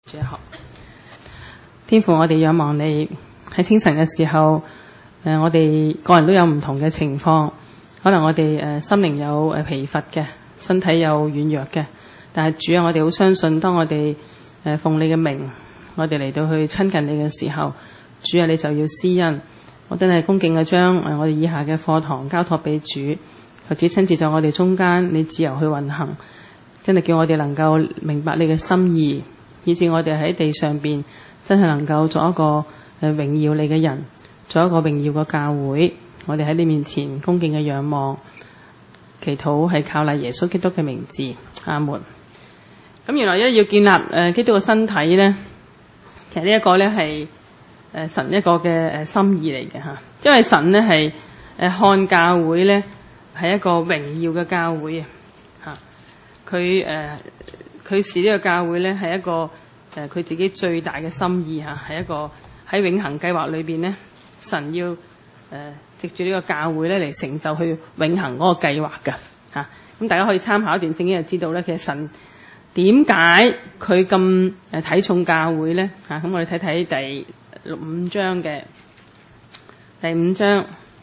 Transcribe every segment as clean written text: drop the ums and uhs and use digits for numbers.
主學，天父，我哋仰望你。喺清晨嘅時候，我哋個人都有唔同嘅情況，可能我哋心靈有疲乏嘅，身體有軟弱嘅，但係主啊，我哋好相信，當我哋奉你嘅名，我哋嚟到去親近你嘅時候，主啊，你就要施恩。我真係恭敬嘅將我哋以下嘅課堂交託俾主，求主親自在我哋中間，你自由去運行，真係叫我哋能夠明白你嘅心意，以致我哋喺地上邊真係能夠做一個榮耀你嘅人，做一個榮耀嘅教會。我哋喺你面前恭敬嘅仰望，祈禱係靠賴耶穌基督嘅名字，阿門。咁原來要建立基督嘅身體咧，其實呢一個咧係神一個嘅心意嚟嘅吓，因為神咧係看教會咧係一個榮耀嘅教會啊吓，佢視呢個教會咧係一個佢自己最大嘅心意吓，係一個喺永恆計劃裏邊咧，神要藉住呢個教會咧嚟成就佢永恆嗰個計劃噶吓。咁大家可以參考一段聖經就知道咧，其實神點解佢咁睇重教會咧吓？咁我哋睇睇第5章嘅第5章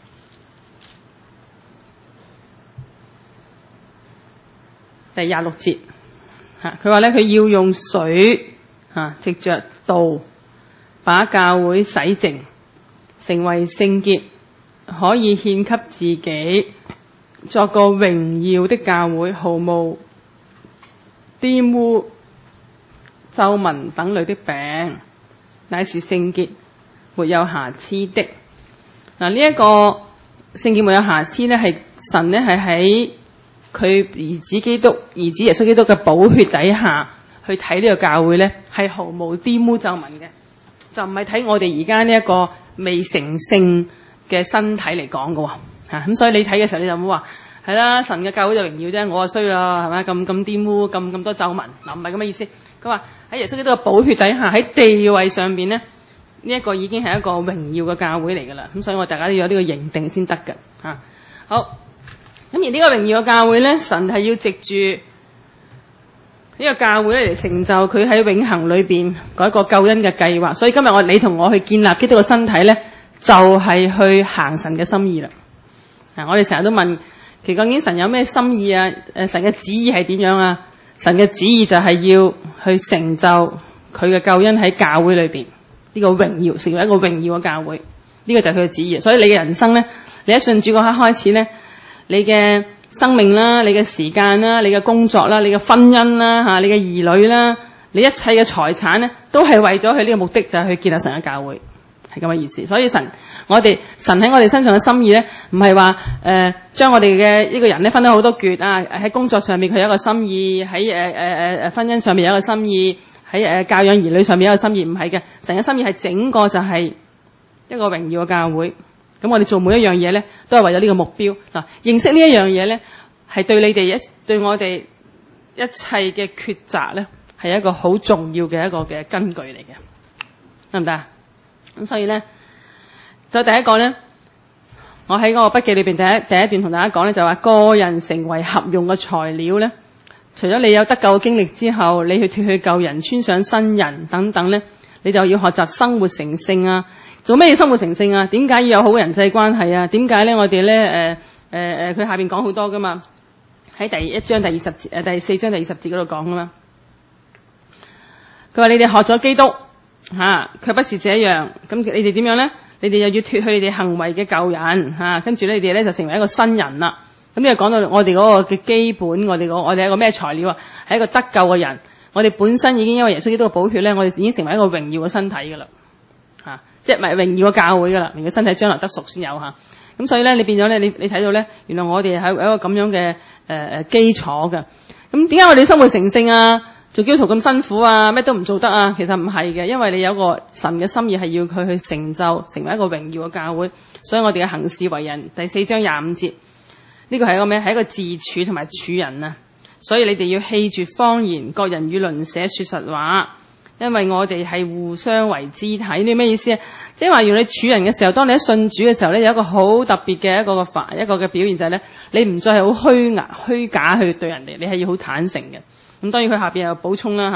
第26節吓，佢話咧佢要用水藉着道把教會洗淨，成為聖潔，可以獻給自己，作個榮耀的教會，毫無玷污、皺紋等類的病，乃是聖潔，沒有瑕疵的。嗱，呢一個聖潔沒有瑕疵咧，係神咧係喺佢兒子耶穌基督嘅寶血底下去睇呢個教會咧，係毫無玷污皺紋嘅，就唔係睇我哋而家呢一個未成聖嘅身體嚟講嘅吓。咁所以你睇嘅時候，你就唔好話係啦，神嘅教會就榮耀啫，我啊衰啦，係咪咁玷污，咁多皺紋？嗱，唔係咁嘅意思。佢話喺耶穌基督嘅寶血底下，喺地位上邊咧，呢一個已經係一個榮耀嘅教會嚟噶啦。咁所以我大家都要有呢個認定先得嘅吓。好，咁而呢個榮耀嘅教會咧，神係要藉住呢個教會咧嚟成就佢喺永恆裏邊嗰一個救恩嘅計劃。所以今日你同我去建立基督嘅身體咧，就係去行神嘅心意啦。我哋成日都問，其實究竟神有咩心意啊？神嘅旨意係點樣啊？神嘅旨意就係要去成就佢嘅救恩喺教會裏邊呢個榮耀，成為一個榮耀嘅教會。呢個就係佢嘅旨意。所以你嘅人生咧，你一信主嗰刻開始咧，你嘅生命啦，你嘅時間啦，你嘅工作啦，你嘅婚姻啦，你嘅兒女啦，你一切嘅財產咧，都係為咗佢呢個目的，就係去建立神嘅教會，係咁嘅意思。所以神喺我哋身上嘅心意咧，唔係話將我哋嘅呢個人咧分咗好多橛啊。喺工作上面佢有一個心意，喺婚姻上面有一個心意，喺教養兒女上面有一個心意，唔係嘅。神嘅心意係整個就係一個榮耀嘅教會。咁我哋做每一樣嘢咧，都係為咗呢個目標嗱。認識呢一樣嘢咧，係對你哋對我哋一切嘅抉擇咧，係一個好重要嘅一個嘅根據嚟嘅，得唔得啊？咁所以咧，就第一個咧，我喺嗰個筆記裏邊第一段同大家講咧，就話個人成為合用嘅材料咧，除咗你有得救嘅經歷之後，你去脫去舊人，穿上新人等等咧，你就要學習生活成聖啊。做咩要生活成聖啊？點解要有好嘅人際關係啊？點解咧？我哋咧佢下邊講好多噶嘛，喺第1章第20節第4章第20節嗰度講噶嘛。佢話你哋學咗基督卻不是這樣，咁你哋點樣咧？你哋又要脫去你哋行為嘅舊人跟住你哋咧就成為一個新人啦。咁呢個講到我哋嗰個嘅基本，我哋係一個咩材料啊？係一個得救嘅人。我哋本身已經因為耶穌基督嘅寶血咧，我哋已經成為一個榮耀嘅身體噶啦。即係咪榮耀嘅教會噶啦？榮耀身體將來得贖先有吓。咁所以咧，你變咗咧，你睇到咧，原來我哋係一個咁樣嘅基礎嘅。咁點解我哋生活成聖啊？做基督徒咁辛苦啊？咩都唔做得啊？其實唔係嘅，因為你有個神嘅心意係要佢去成就，成為一個榮耀嘅教會。所以我哋嘅行事為人，第4章25節，呢個係一個咩？係一個自處同埋處人啊。所以你哋要棄絕謊言，各人與鄰舍說實話。因為我哋係互相為肢體，呢咩意思啊？即係話，如果你處人嘅時候，當你一信主嘅時候咧，有一個好特別嘅一個嘅表現就係咧，你唔再係好虛假去對人哋，你係要好坦誠嘅。咁當然佢下邊又補充啦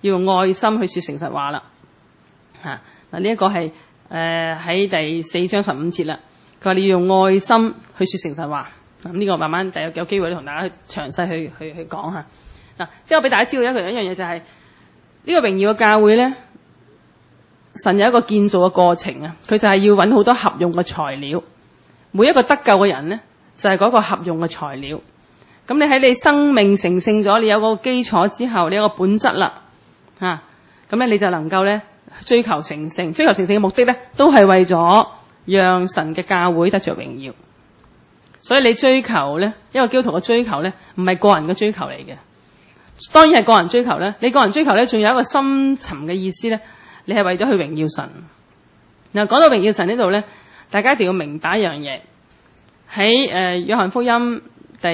要用愛心去說誠實話啦。嗱，呢一個係喺第4章15節啦。佢話你要用愛心去說誠實話。呢個慢慢就有機會同大家詳細去講下。嗱，即係我俾大家知道一樣嘢就係呢個榮耀嘅教會咧，神有一個建造嘅過程啊。佢就係要揾好多合用嘅材料，每一個得救嘅人咧就係嗰個合用嘅材料。咁你喺你生命成聖咗，你有個基礎之後，你有個本質啦，咁咧你就能夠咧追求成聖。追求成聖嘅目的咧，都係為咗讓神嘅教會得着榮耀。所以你追求咧，一個基督徒嘅追求咧，唔係個人嘅追求嚟嘅。當然係個人追求咧，你個人追求咧，仲有一個深層嘅意思咧，你係為咗去榮耀神。嗱，講到榮耀神呢度咧，大家一定要明白一樣嘢。喺約翰福音第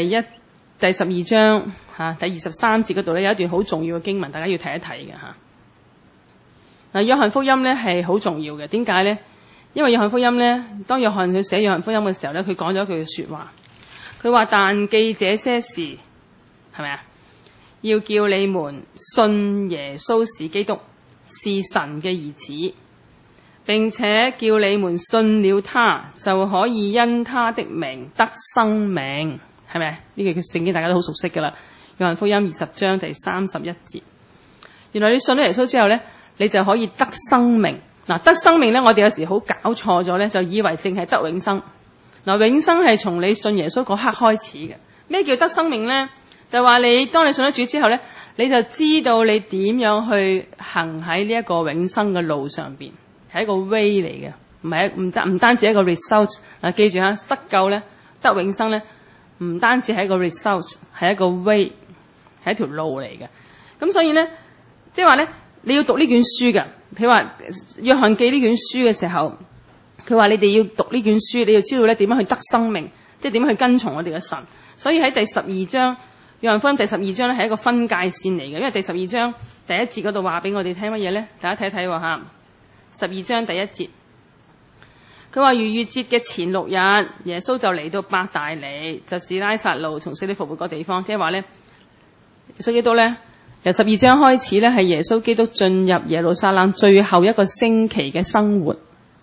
12章第23節嗰度咧，有一段好重要嘅經文，大家要睇一睇嘅吓。嗱，約翰福音咧係好重要嘅，點解咧？因為約翰福音咧，當約翰佢寫約翰福音嘅時候咧，佢講咗一句說話，佢話但記這些事，係咪啊？要叫你們信耶穌是基督，是神嘅兒子，並且叫你們信了他，就可以因他的名得生命，係咪？呢句聖經大家都好熟悉噶啦。約翰福音20章第31節，原來你信咗耶穌之後咧，你就可以得生命。嗱，得生命咧，我哋有時好搞錯咗咧，就以為淨係得永生。嗱，永生係從你信耶穌嗰刻開始嘅。咩叫得生命咧？就話你當你信咗主之後咧，你就知道你點樣去行喺呢一個永生嘅路上邊，係一個 way 嚟嘅，唔單止係一個 result。嗱，記住吓，得救咧，得永生咧，唔單止係一個 result， 係一個 way， 係一條路嚟嘅。咁所以咧，即係話咧，你要讀呢卷書嘅。譬如話約翰記呢卷書嘅時候，佢話你哋要讀呢卷書，你要知道咧點樣去得生命，即係點樣去跟從我哋嘅神。所以喺第12章，約翰福音第12章咧係一個分界線嚟嘅，因為第12章第1節嗰度話俾我哋聽乜嘢咧？大家睇睇吓，12章第1節，佢話逾越節嘅前6日，耶穌就嚟到伯大尼，就是拉撒路從死裏復活個地方，即係話咧，耶穌基督咧。由12章開始咧，係耶穌基督進入耶路撒冷最後一個星期嘅生活，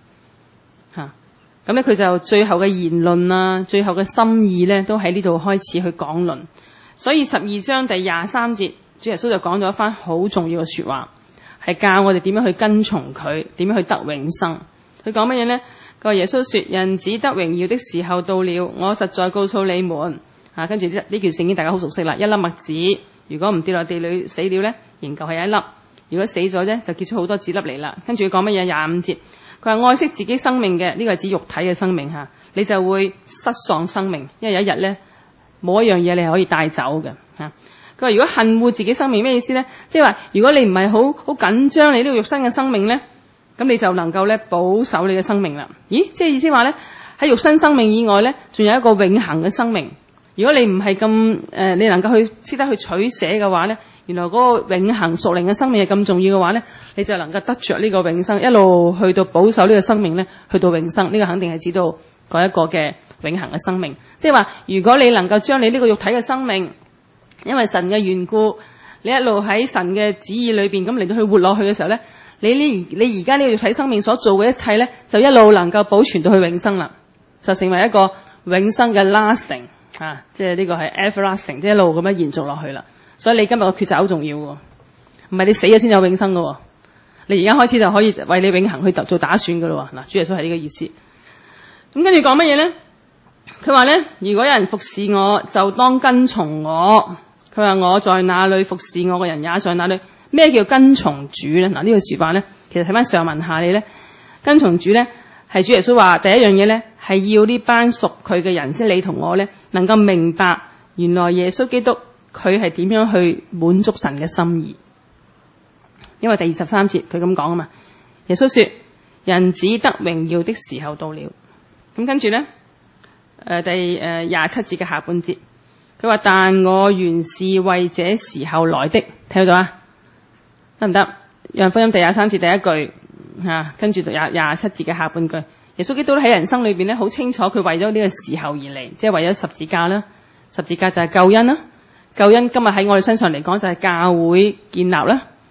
咁咧佢就最後嘅言論啊，最後嘅心意咧，都喺呢度開始去講論。所以12章第23節，主耶穌就講咗一番好重要嘅說話，係教我哋點樣去跟從佢，點樣去得永生。佢講乜嘢咧？佢話耶穌說：人子得榮耀的時候到了，我實在告訴你們，跟住呢段聖經大家好熟悉啦，一粒麥子。如果唔跌落地裏死了咧，仍舊係一粒；如果死咗咧，就結出好多子粒嚟啦。跟住佢講乜嘢？25節，佢話愛惜自己生命嘅，呢個係指肉體嘅生命吓，你就會失喪生命，因為有一日咧，冇一樣嘢你係可以帶走嘅吓。佢話如果恨惡自己生命，咩意思咧？即係話如果你唔係好緊張你呢個肉身嘅生命咧，咁你就能夠咧保守你嘅生命啦。咦，即係意思話咧，喺肉身生命以外咧，仲有一個永恆嘅生命。如果你唔係咁你能夠去識得去取捨嘅話咧，原來嗰個永恆屬靈嘅生命係咁重要嘅話咧，你就能夠得着呢個永生，一路去到保守呢個生命咧，去到永生。呢個肯定係指到嗰一個嘅永恆嘅生命。即係話，如果你能夠將你呢個肉體嘅生命，因為神嘅緣故，你一路喺神嘅旨意裏邊咁嚟到去活落去嘅時候咧，你而家呢個肉體生命所做嘅一切咧，就一路能夠保存到去永生啦，就成為一個永生嘅 lasting。即係呢個係 everlasting， 即係一路咁樣延續落去啦。所以你今日嘅抉擇好重要喎，唔係你死咗先有永生噶喎，你而家開始就可以為你永恆去做打算噶啦。嗱，主耶穌係呢個意思。咁跟住講乜嘢咧？佢話咧，如果有人服侍我，就當跟從我。佢話我在哪裏服侍我嘅人也在哪裏。咩叫跟從主咧？嗱，呢句說話咧，其實睇翻上文下理咧，跟從主咧係主耶穌話第一樣嘢咧。係要呢班屬佢嘅人，即係你同我咧，能夠明白原來耶穌基督佢係點樣去滿足神嘅心意。因為第23節佢咁講啊嘛，耶穌說：人子得榮耀的時候到了。咁跟住咧，第27節嘅下半節，佢話：但我原是為這時候來的。睇到啊？得唔得？約翰福音第23節第一句跟住27節嘅下半句。耶穌基督喺人生裏邊咧，好清楚佢為咗呢個時候而嚟，即係為咗十字架啦。十字架就係救恩啦。救恩今日喺我哋身上嚟講就係教會建立啦。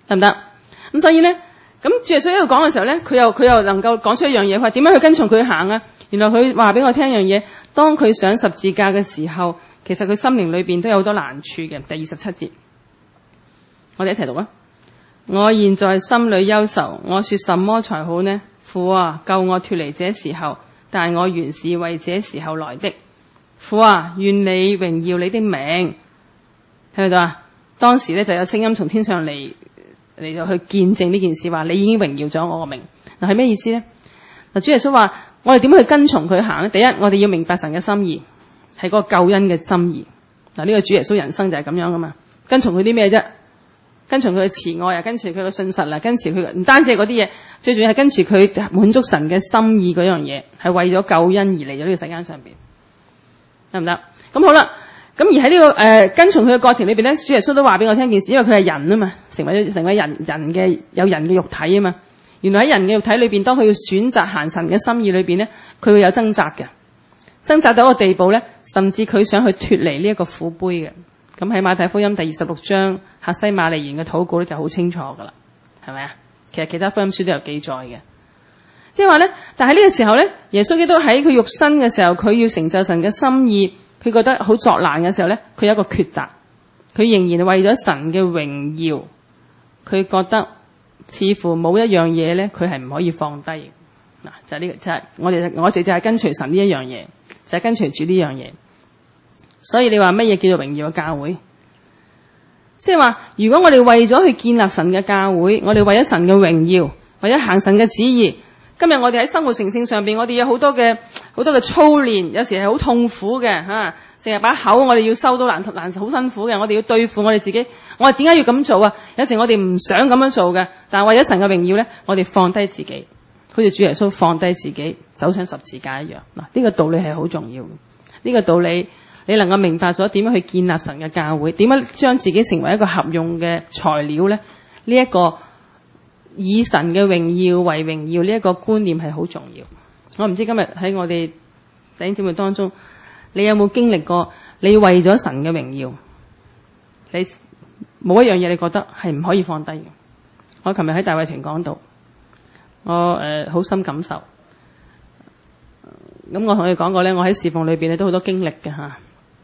得唔得？咁所以咧，咁主耶穌喺度講嘅時候咧，佢又能夠講出一樣嘢，佢話點樣去跟從佢行啊？原來佢話俾我聽一樣嘢，當佢上十字架嘅時候，其實佢心靈裏邊都有好多難處嘅。第27節，我哋一齊讀啊！我現在心裏憂愁，我說什麼才好呢？父啊，救我脫離這時候，但我原是為這時候來的。父啊，願你榮耀你的名。睇唔睇到啊？當時咧就有聲音從天上嚟到去見證呢件事，話你已經榮耀咗我個名。嗱，係咩意思咧？嗱，主耶穌話我哋點樣去跟從佢行咧？第一，我哋要明白神嘅心意，係嗰個救恩嘅心意。嗱，呢個主耶穌人生就係咁樣噶嘛。跟從佢啲咩啫？跟從佢嘅慈愛啊，跟隨佢嘅信實啦，跟隨佢唔單止係嗰啲嘢，最重要係跟隨佢滿足神嘅心意嗰樣嘢，係為咗救恩而嚟咗呢個世間上邊，得唔得？咁好啦，咁而喺呢個跟從佢嘅過程裏邊咧，主耶穌都話俾我聽件事，因為佢係人啊嘛，成為人嘅有人嘅肉體啊嘛。原來喺人嘅肉體裏邊，當佢要選擇行神嘅心意裏邊咧，佢會有掙扎嘅，掙扎到一個地步咧，甚至佢想去脫離呢一個苦杯嘅。咁喺馬太福音第26章客西馬尼園嘅禱告咧就好清楚噶啦，係咪啊？其實其他福音書都有記載嘅，即係話咧，但係呢個時候咧，耶穌基督喺佢肉身嘅時候，佢要成就神嘅心意，佢覺得好作難嘅時候咧，佢有一個抉擇，佢仍然為咗神嘅榮耀，佢覺得似乎冇一樣嘢咧，佢係唔可以放低。嗱，就係呢個，就係我哋就係跟隨神呢一樣嘢，就係跟隨住呢樣嘢。所以你話乜嘢叫做榮耀嘅教會？即係話，如果我哋為咗去建立神嘅教會，我哋為咗神嘅榮耀，為咗行神嘅旨意，今日我哋喺生活成聖上邊，我哋有好多嘅操練，有時係好痛苦嘅吓，成日把口我哋要收到難好辛苦嘅，我哋要對付我哋自己，我哋點解要咁做啊？有時我哋唔想咁樣做嘅，但係為咗神嘅榮耀咧，我哋放低自己，好似主耶穌放低自己走上十字架一樣。嗱，呢個道理係好重要嘅，呢個道理。你能夠明白咗點樣去建立神嘅教會，點樣將自己成為一個合用嘅材料咧？呢一個以神嘅榮耀為榮耀，呢一個觀念係好重要。我唔知今日喺我哋弟兄姊妹當中，你有冇經歷過？你為咗神嘅榮耀，你冇一樣嘢你覺得係唔可以放低嘅。我琴日喺大衛團講到，我好深感受。咁我同你講過咧，我喺侍奉裏邊咧都好多經歷嘅吓。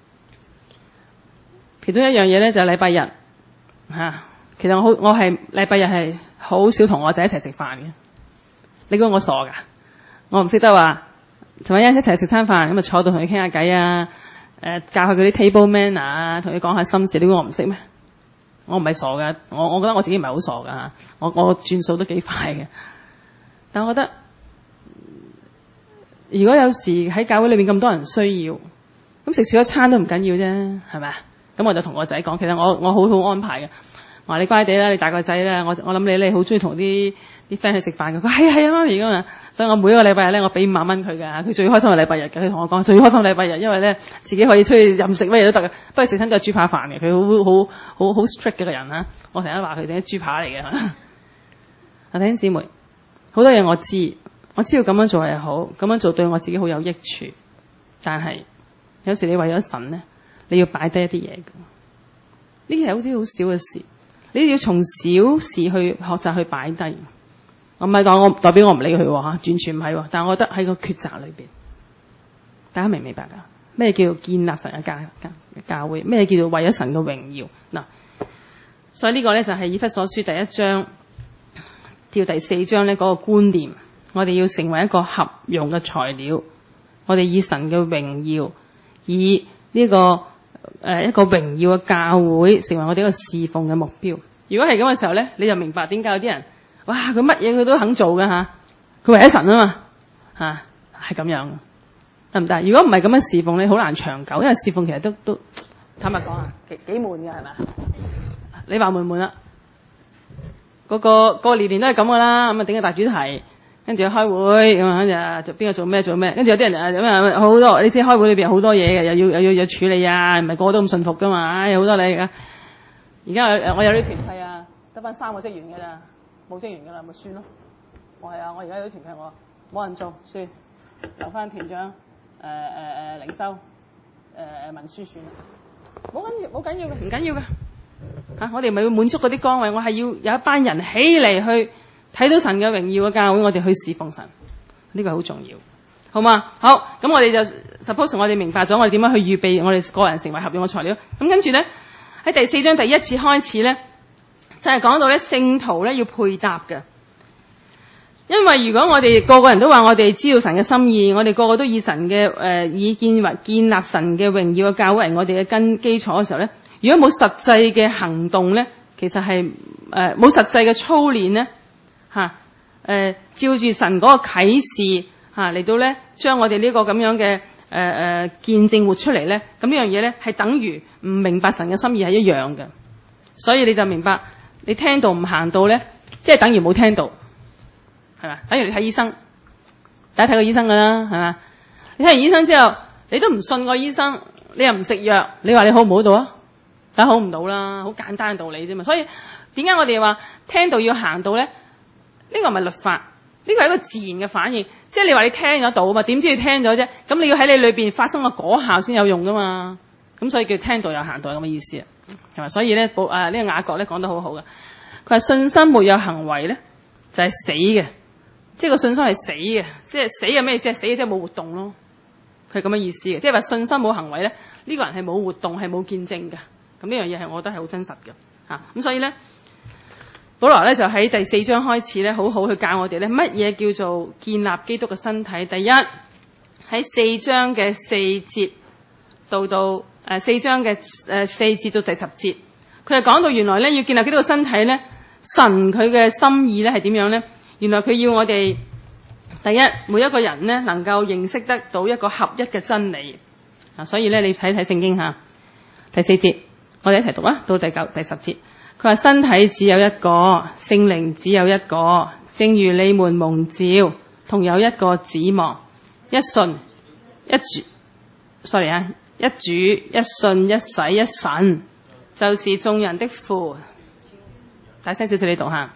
其中一樣嘢咧就係禮拜日吓，其實我係禮拜日係好少同我仔一齊食飯嘅。你估我傻噶？我唔識得話同一齊食餐飯咁啊，坐到同佢傾下偈啊，教下佢啲 table manner 啊，同佢講下心事。你估我唔識咩？我唔係傻噶，我覺得我自己唔係好傻噶吓，我轉數都幾快嘅。但我覺得如果有時喺教會裏面咁多人需要，咁食少一餐都唔緊要啫，係咪啊？咁我就同我仔講，其實我好好安排嘅。我話你乖地啦，你大個仔啦，我諗你好中意同啲 friend 去食飯嘅。佢係啊媽咪㗎嘛，所以我每一個禮拜日咧，我俾5萬蚊佢㗎。佢最開心嘅禮拜日嘅，佢同我講最開心禮拜日，因為咧自己可以出去任食乜嘢都得嘅，不過食親都係豬扒飯嘅。佢好 strict 嘅個人啦，我成日話佢哋啲豬扒嚟嘅。弟兄姊妹，好多嘢我知道咁樣做係好，咁樣做對我自己好有益處，但係有時你為咗神咧，你要擺低一啲嘢嘅，呢啲係好似好少嘅事，你要從小事去學習去擺低。我唔係講我代表我唔理佢喎嚇，完全唔係喎，但係我覺得喺個抉擇裏邊，大家明唔明白㗎？咩叫做建立神嘅教會？咩叫做為咗神嘅榮耀？嗱，所以呢個咧就係以弗所書第1章till第4章咧嗰個觀念。我哋要成為一個合用嘅材料，我哋以神嘅榮耀，以呢個一個榮耀嘅教會，成為我哋一個侍奉嘅目標。如果係咁嘅時候咧，你就明白點解有啲人，哇，佢乜嘢佢都肯做㗎吓，佢為咗神啊嘛吓，係咁樣，得唔得？如果唔係咁樣侍奉咧，好難長久，因為侍奉其實都坦白講啊，幾悶㗎係咪？你話悶唔悶啊？個年年都係咁㗎啦，咁啊整個大主題。跟住開會咁啊，就邊個做咩，跟住有啲人咁好多，你知開會裏邊好多嘢嘅，又要處理啊，唔係個個都咁信服噶嘛，唉，好多你而家我有啲團契啊，得翻3個職員㗎咋，冇職員㗎啦，咪算咯。我而家有啲團契我冇人做，算留翻團長領收文書算啦，冇緊要嘅，唔緊要嘅， 我哋咪要滿足嗰啲崗位，我係要有一班人起嚟去睇到神嘅榮耀嘅教會，我哋去侍奉神，呢個好重要，好嘛？好，咁我哋就 suppose 我哋明白咗我哋點樣去預備我哋個人成為合用嘅材料。咁跟住咧喺第4章第1節開始咧，就係講到咧聖徒咧要配搭嘅。因為如果我哋個個人都話我哋知道神嘅心意，我哋個個都以神嘅以建立神嘅榮耀嘅教會為我哋嘅根基礎嘅時候咧，如果冇實際嘅行動咧，其實係冇實際嘅操練咧，照住神嗰個啟示嚟到咧，將我哋呢個咁樣嘅見證活出嚟咧，咁呢樣嘢咧係等於唔明白神嘅心意係一樣嘅。所以你就明白，你聽道唔行道咧，即係等於冇聽道。係嘛？等於你睇醫生，大家睇過醫生噶啦，係嘛？你睇完醫生之後，你都唔信個醫生，你又唔食藥，你話你好唔好到啊？梗係好唔到啦，好簡單嘅道理啫嘛。所以點解我哋話聽道要行道咧？呢個唔係律法，呢個係一個自然嘅反應。即係你話你聽咗道啊嘛，點知你聽咗啫？咁你要喺你裏邊發生個果效先有用噶嘛。咁所以叫聽道有行道咁嘅意思啊，係嘛？所以咧，呢個雅各咧講得好好嘅，佢話信心沒有行為咧就係死嘅。即係個信心係死嘅，即係死係咩意思？死嘅即係冇活動咯，佢係咁嘅意思嘅。即係話信心冇行為咧，呢個人係冇活動，係冇見證嘅。咁呢樣嘢係我覺得係好真實嘅。咁所以咧，保羅咧就喺第4章開始咧，好好去教我哋咧乜嘢叫做建立基督嘅身體。第一喺4章嘅4節到4章嘅4節到第10節，佢係講到原來咧要建立基督嘅身體咧，神佢嘅心意咧係點樣咧？原來佢要我哋第一每一個人咧能夠認識得到一個合一嘅真理。所以咧你睇睇聖經下第4節，我哋一齊讀啊，到第9、第10節。佢話身體只有一個，聖靈只有一個，正如你們蒙召，同有一個指望，一信一主，一主一信一洗一神，就是眾人的父。大聲少少你讀下。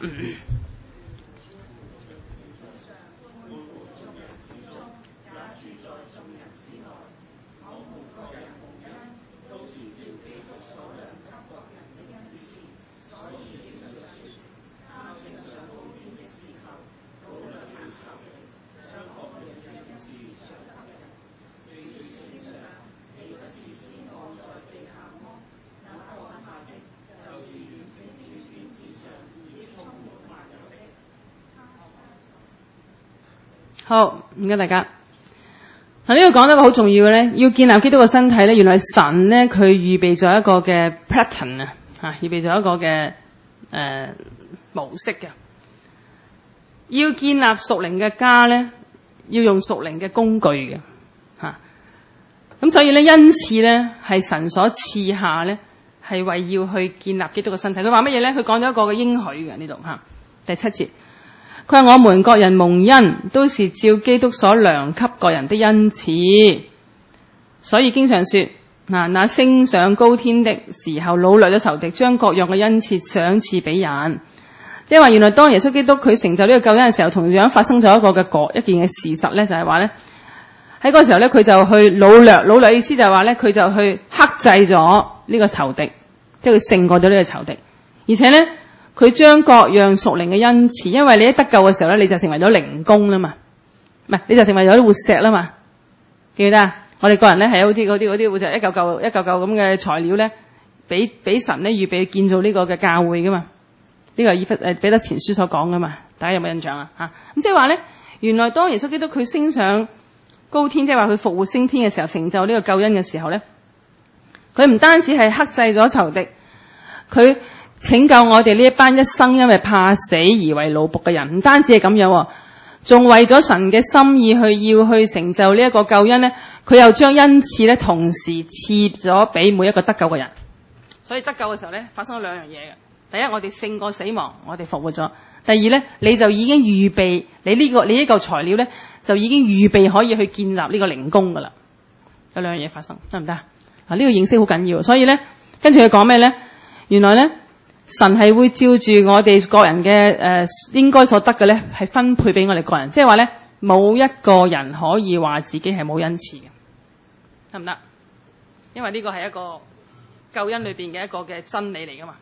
好，唔該大家。嗱，呢個講得個好重要嘅咧，要建立基督嘅身體咧，原來神咧佢預備咗一個嘅 pattern 預備咗一個嘅模式嘅。要建立屬靈嘅家咧，要用屬靈嘅工具嘅咁所以咧，恩賜咧係神所賜下咧，係為要去建立基督嘅身體。佢話乜嘢咧？佢講咗一個嘅應許嘅呢度第7節。佢話我們各人蒙恩，都是照基督所量給各人的恩賜，所以經常說那升上高天的時候，擄掠咗仇敵，將各樣嘅恩賜賞賜俾人。即係話原來當耶穌基督佢成就呢個救恩嘅時候，同樣發生咗一件嘅事實咧，就係話咧喺嗰個時候咧，佢就去擄掠意思就係話咧，佢就去克制咗呢個仇敵，即係佢勝過咗呢個仇敵，而且咧。佢將各樣屬靈嘅恩賜，因為你一得救嘅時候咧，你就成為咗靈宮啦嘛，唔係你就成為咗啲活石啦嘛，記唔記得啊？我哋個人咧係好似嗰啲活石一嚿嚿咁嘅材料咧，俾神咧預備建造呢個嘅教會噶嘛，呢個係彼得前書所講噶嘛，大家有冇印象啊？咁即係話咧，原來當耶穌基督佢升上高天，即係話佢復活升天嘅時候，成就呢個救恩嘅時候咧，佢唔單止係克制咗仇敵，佢拯救我哋呢一班一生因為怕死而為奴僕嘅人，唔單止係咁樣，仲為咗神嘅心意要去成就呢一個救恩咧，佢又將恩賜咧同時賜咗俾每一個得救嘅人。所以得救嘅時候咧，發生咗兩樣嘢嘅。第一，我哋勝過死亡，我哋復活咗。第二咧，你就已經預備你呢嚿材料咧，就已經預備可以去建立呢個靈宮噶啦。有兩樣嘢發生，得唔得啊？呢個認識好緊要。所以咧，跟住佢講咩咧？原來咧。神係會照住我哋個人嘅應該所得嘅咧，係分配俾我哋個人。即係話咧，冇一個人可以話自己係冇恩賜嘅，得唔得？因為呢個係一個救恩裏邊嘅一個嘅真理嚟噶嘛。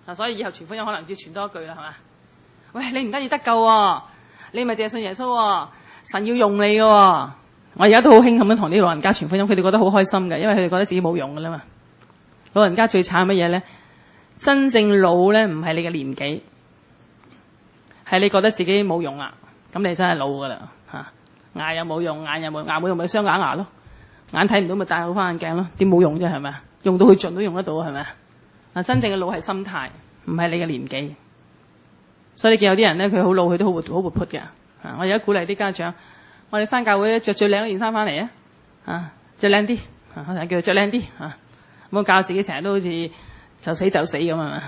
所以以後傳福音可能要傳多一句啦，係嘛？喂，你唔單止得救喎，你咪淨係信耶穌喎，神要用你嘅喎。我而家都好興咁樣同啲老人家傳福音，佢哋覺得好開心嘅，因為佢哋覺得自己冇用㗎啦嘛。老人家最慘乜嘢咧？真正老咧唔係你嘅年紀，係你覺得自己冇用啦，咁你真係老㗎啦嚇。牙又冇用，眼又冇，牙冇用咪雙假牙咯，眼睇唔到咪戴好翻眼鏡咯，點冇用啫係咪啊？用到佢盡都用得到係咪啊？嗱，真正嘅老係心態，唔係你嘅年紀。所以你見有啲人咧，佢好老，佢都好活潑嘅。我而家鼓勵啲家長，我哋翻教會咧着最靚嗰件衫翻嚟啊，着靚啲，我成日叫佢着靚啲啊，唔好教自己成日都好似就死咁啊嘛。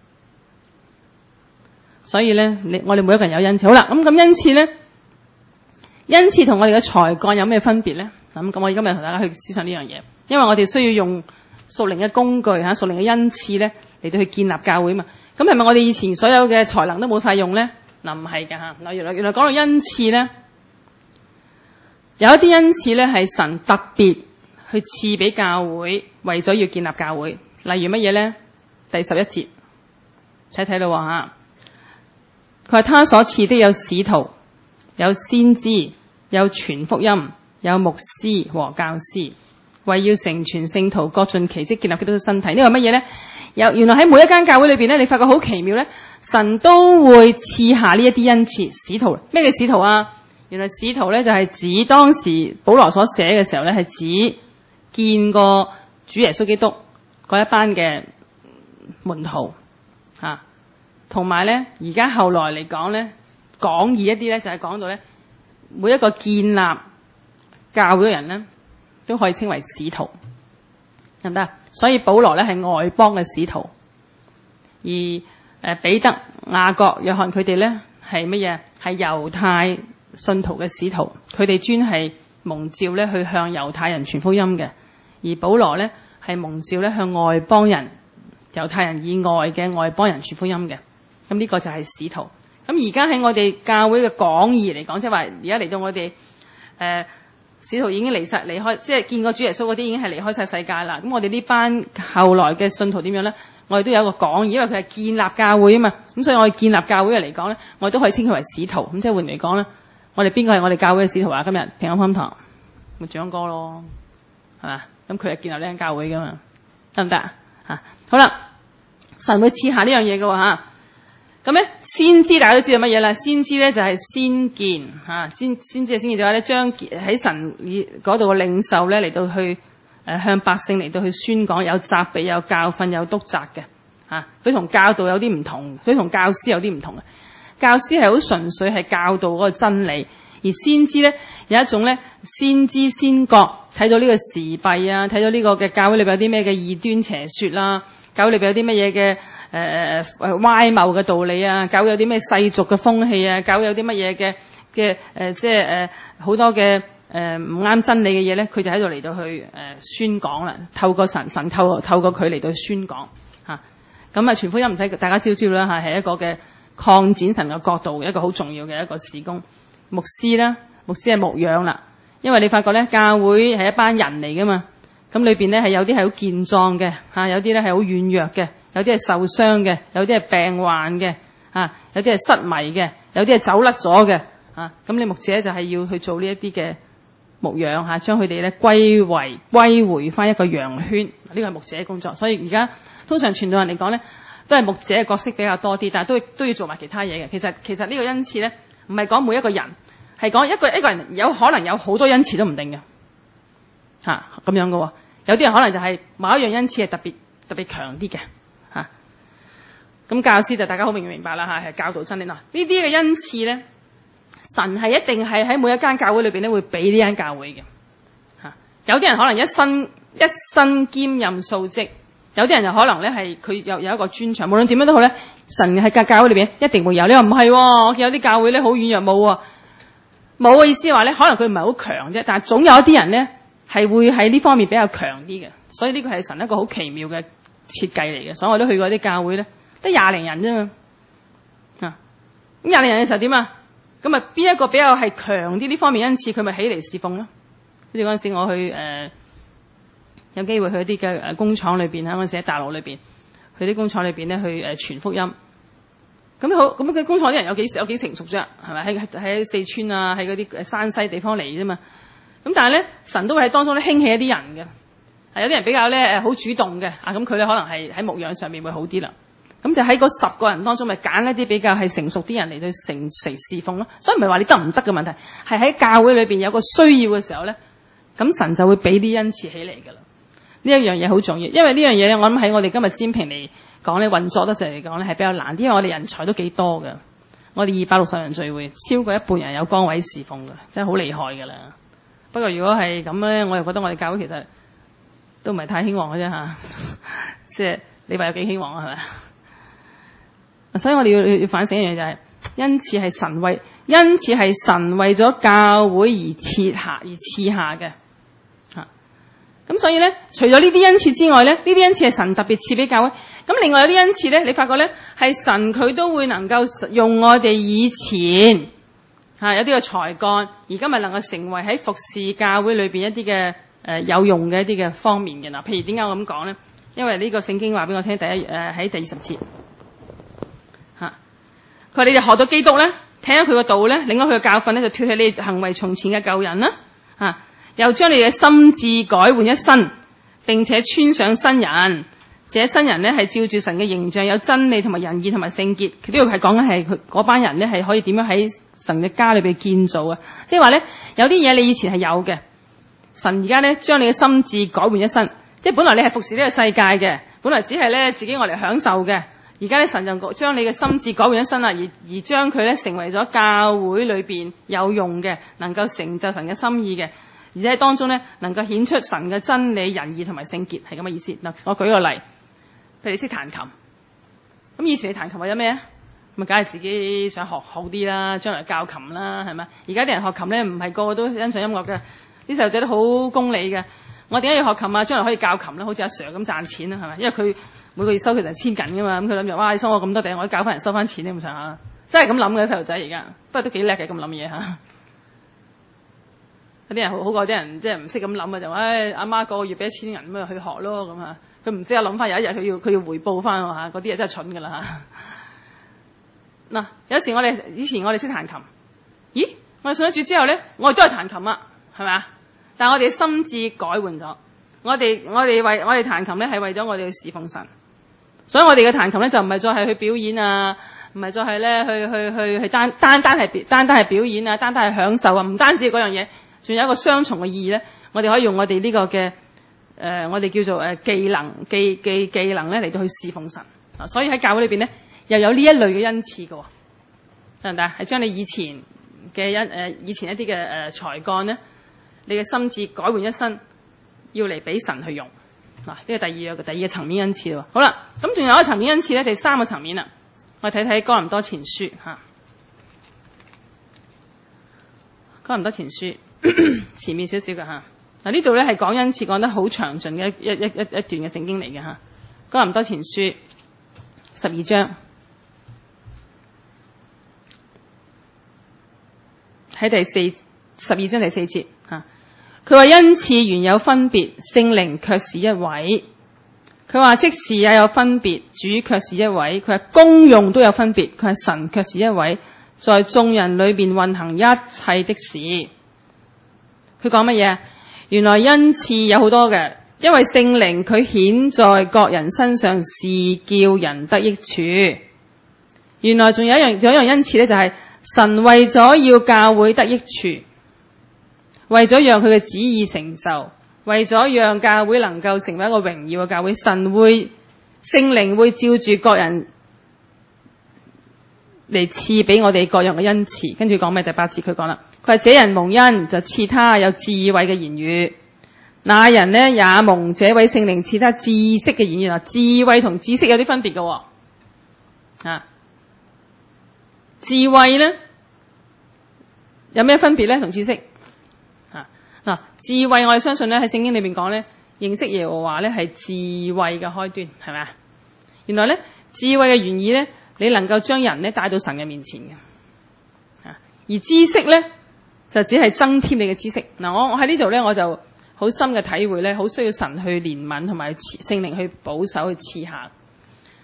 所以咧，我哋每一個人有恩賜。好啦，咁恩賜咧，恩賜同我哋嘅才幹有咩分別咧？咁我今日同大家去思想呢樣嘢，因為我哋需要用屬靈嘅工具屬靈嘅恩賜咧嚟到去建立教會嘛。咁係咪我哋以前所有嘅才能都冇晒用咧？嗱，唔係㗎嚇。原來講到恩賜咧，有一啲恩賜咧係神特別去賜俾教會，為咗要建立教會。例如乜嘢咧？第11節睇到嚇，佢話他所賜的有使徒，有先知，有傳福音，有牧師和教師，為要成全聖徒，各盡其職，建立基督的身體。呢個係乜嘢咧？原來喺每一間教會裏邊咧，你發覺好奇妙咧，神都會賜下呢一啲恩賜。使徒，咩叫使徒啊？原來使徒咧就係指當時保羅所寫嘅時候咧，係指見過主耶穌基督嗰一班嘅門徒嚇，同埋咧而家後來嚟講咧，廣義一啲咧就係講到咧，每一個建立教會嘅人咧都可以稱為使徒，得唔得？所以保羅咧係外邦嘅使徒，而彼得、雅各、約翰佢哋咧係乜嘢？係猶太信徒嘅使徒，佢哋專係蒙召咧去向猶太人傳福音嘅，而保羅咧係蒙召咧向外邦人、猶太人以外嘅外邦人傳福音嘅。咁呢個就係使徒。咁而家喺我哋教會嘅廣義嚟講，即係話而家嚟到我哋使徒已經離開，即係見過主耶穌嗰啲已經係離開晒世界啦。咁我哋呢班後來嘅信徒點樣咧？我哋都有一個廣義，因為佢係建立教會啊嘛。咁所以我哋建立教會嘅嚟講咧，我哋都可以稱佢為使徒。咁即係換嚟講咧，我哋邊個係我哋教會嘅使徒啊？今日平安福音堂咪長哥咯，係嘛？咁佢係建立呢間教會噶嘛，得唔得啊？好啦，神會賜下呢樣嘢嘅喎。咁咧，先知大家都知道乜嘢啦？先知咧就係先見嚇，先知嘅先見就係咧，將喺神嗰度嘅領袖咧嚟到去向百姓嚟到去宣講，有責備、有教訓、有督責嘅嚇。佢同教導有啲唔同，佢同教師有啲唔同嘅。教師係好純粹係教導嗰個真理，而先知咧有一種咧先知先覺，睇到呢個時弊啊，睇到呢個嘅教會裏邊有啲咩嘅異端邪說啦，教會裏邊有啲乜嘢嘅歪謬嘅道理啊，教會有啲咩世俗嘅風氣啊，教會有啲乜嘢嘅即係好多嘅唔啱真理嘅嘢咧，佢就喺度嚟到去宣講啦，透過神透過佢嚟到宣講嚇。咁傳福音唔使大家知啦嚇，係一個嘅擴展神嘅角度，一個好重要嘅一個事工。牧師啦，牧師係牧養啦，因為你發覺咧教會係一班人嚟噶嘛，咁裏邊咧係有啲係好健壯嘅嚇，有啲咧係好軟弱嘅。有啲係受傷嘅，有啲係病患嘅，有啲係失迷嘅，有啲係走甩咗嘅，咁你牧者就係要去做呢一啲嘅牧養嚇，將佢哋咧歸回翻一個羊圈，呢個係牧者嘅工作。所以而家通常傳道人嚟講咧，都係牧者嘅角色比較多啲，但係都要做埋其他嘢嘅。其實呢個恩賜咧，唔係講每一個人，係講一個人有可能有好多恩賜都唔定嘅，咁樣嘅喎。有啲人可能就係某一樣恩賜係特別強啲嘅。咁教師就大家好明白啦嚇，係教導真理。呢啲嘅恩賜咧，神係一定係喺每一間教會裏邊咧會俾呢間教會嘅嚇。有啲人可能一生兼任數職，有啲人又可能咧係佢有一個專長。無論點樣都好咧，神喺教會裏邊一定會有。你話唔係喎？我見有啲教會咧好軟弱，冇嘅意思話咧，可能佢唔係好強啫，但係總有一啲人咧係會喺呢方面比較強啲嘅。所以呢個係神一個好奇妙嘅設計嚟嘅。所以我都去過啲教會咧。得20零人啫嘛，咁20零人嘅時候點啊？咁啊邊一個比較係強啲呢方面恩賜，佢咪起嚟侍奉咯。好似嗰陣時我去有機會去一啲嘅工廠裏邊，嗰陣時喺大陸裏邊， 去啲工廠裏邊咧去傳福音。咁好，咁佢工廠啲人有幾成熟啫？係咪喺四川啊，喺嗰啲山西地方嚟啫嘛？咁但係咧，神都會喺當中咧興起一啲人嘅，有啲人比較咧好主動嘅，咁佢咧可能係喺牧養上面會好啲啦。咁就喺嗰10個人當中，咪揀一啲比較係成熟啲人嚟到成侍奉咯。所以唔係話你得唔得嘅問題，係喺教會裏邊有個需要嘅時候咧，咁神就會俾啲恩賜起嚟㗎啦。呢一樣嘢好重要，因為呢樣嘢咧，我諗喺我哋今日占平嚟講咧，運作得上嚟講咧係比較難啲，因為我哋人才都幾多㗎。我哋260人聚會，超過一半人有崗位侍奉㗎，真係好厲害㗎啦。不過如果係咁咧，我又覺得我哋教會其實都唔係太興旺嘅啫嚇。即係你話有幾興旺啊？係咪？所以我哋要反省一樣嘢就係，恩賜係神為咗教會而賜下嘅嚇。咁所以咧，除咗呢啲恩賜之外咧，呢啲恩賜係神特別賜俾教會。咁另外有啲恩賜咧，你發覺咧係神佢都會能夠用我哋以前有啲嘅才幹，而家咪能夠成為喺服侍教會裏邊一啲嘅有用嘅一啲嘅方面嘅嗱。譬如點解我咁講咧？因為呢個聖經話俾我聽，喺第20節。佢話你哋學到基督咧，聽咗佢個道咧，領咗佢嘅教訓咧，就脫去你行為從前嘅舊人啦，又將你嘅心志改換一新，並且穿上新人。這新人咧係照住神嘅形象，有真理同埋仁義同埋聖潔。佢呢度係講緊係佢嗰班人咧係可以點樣喺神嘅家裏邊建造啊？即係話咧，有啲嘢你以前係有嘅，神而家咧將你嘅心志改換一新，即係本來你係服侍呢個世界嘅，本來只係咧自己愛嚟享受嘅。而家咧神就將你嘅心志改換一新啦，而將佢咧成為咗教會裏邊有用嘅，能夠成就神嘅心意嘅，而且喺當中咧能夠顯出神嘅真理、仁義同埋聖潔，係咁嘅意思。嗱，我舉個例，譬如你識彈琴，咁以前你彈琴為咗咩啊？咪梗係自己想學好啲啦，將來教琴啦，係咪？而家啲人學琴咧唔係個個都欣賞音樂嘅，啲細路仔都好功利嘅。我點解要學琴啊？將來可以教琴啦，好似阿 Sir 咁賺錢啦，係咪？因為佢每個月收佢就1000緊噶嘛，咁佢諗住哇，你收我咁多頂，我都教翻人收翻錢咁上下，真係咁諗嘅細路仔而家，不過都幾叻嘅咁諗嘢嚇。有啲人好過啲人即係唔識咁諗啊，就話阿媽個月俾1000銀咁啊去學咯咁嚇，佢唔識得諗翻有一日佢要回報翻喎嚇，嗰啲嘢真係蠢噶啦嚇。嗱，有時以前我哋識彈琴，咦？我哋信咗主之後咧，我哋都係彈琴啊，係咪啊？但係我哋嘅心智改換咗，我哋彈琴咧係為咗我哋去侍奉神，所以我哋嘅彈琴咧就唔係再係去表演啊，唔係再係咧去單係表演啊，單係享受啊，唔單止嗰樣嘢，仲有一個雙重嘅意義咧。我哋可以用我哋呢個嘅我哋叫做技能咧嚟到去侍奉神啊。所以喺教會裏邊咧又有呢一類嘅恩賜嘅，得唔得？係將你以前一啲嘅才幹咧，你嘅心智改換一新，要嚟俾神去用嗱，呢個第二個層面恩賜咯。好啦，咁仲有一個層面恩賜咧，第3個層面啦，我哋睇睇哥林多前書嚇。哥林多前書前面少少嘅嚇，嗱呢度咧係講恩賜講得好詳盡嘅一段嘅聖經嚟嘅嚇。哥林多前書12章喺12章第4節嚇。佢話恩賜原有分別，聖靈卻是一位。佢話即時也有分別，主卻是一位。佢話功用都有分別，佢話神卻是一位，在眾人裏邊運行一切的事。佢講乜嘢？原來恩賜有好多嘅，因為聖靈佢顯在各人身上是叫人得益處。原來仲有一樣恩賜咧，就係神為咗要教會得益處，為咗讓佢嘅旨意成就，為咗讓教會能夠成為一個榮耀嘅教會，聖靈會照住各人嚟賜俾我哋各樣嘅恩賜。跟住講咩？第8節佢講啦，佢話這人蒙恩就賜他有智慧嘅言語，那人呢也蒙這位聖靈賜他知識嘅言語。啊，智慧同知識有啲分別嘅啊。智慧呢有咩分別咧？同知識嗱，智慧我哋相信咧喺聖經裏面講咧，認識耶和華咧係智慧嘅開端，係咪啊？原來咧智慧嘅原意咧，你能夠將人咧帶到神嘅面前嘅，而知識咧就只係增添你嘅知識。嗱，我喺呢度咧我就好深嘅體會咧，好需要神去憐憫同埋聖靈去保守去賜下。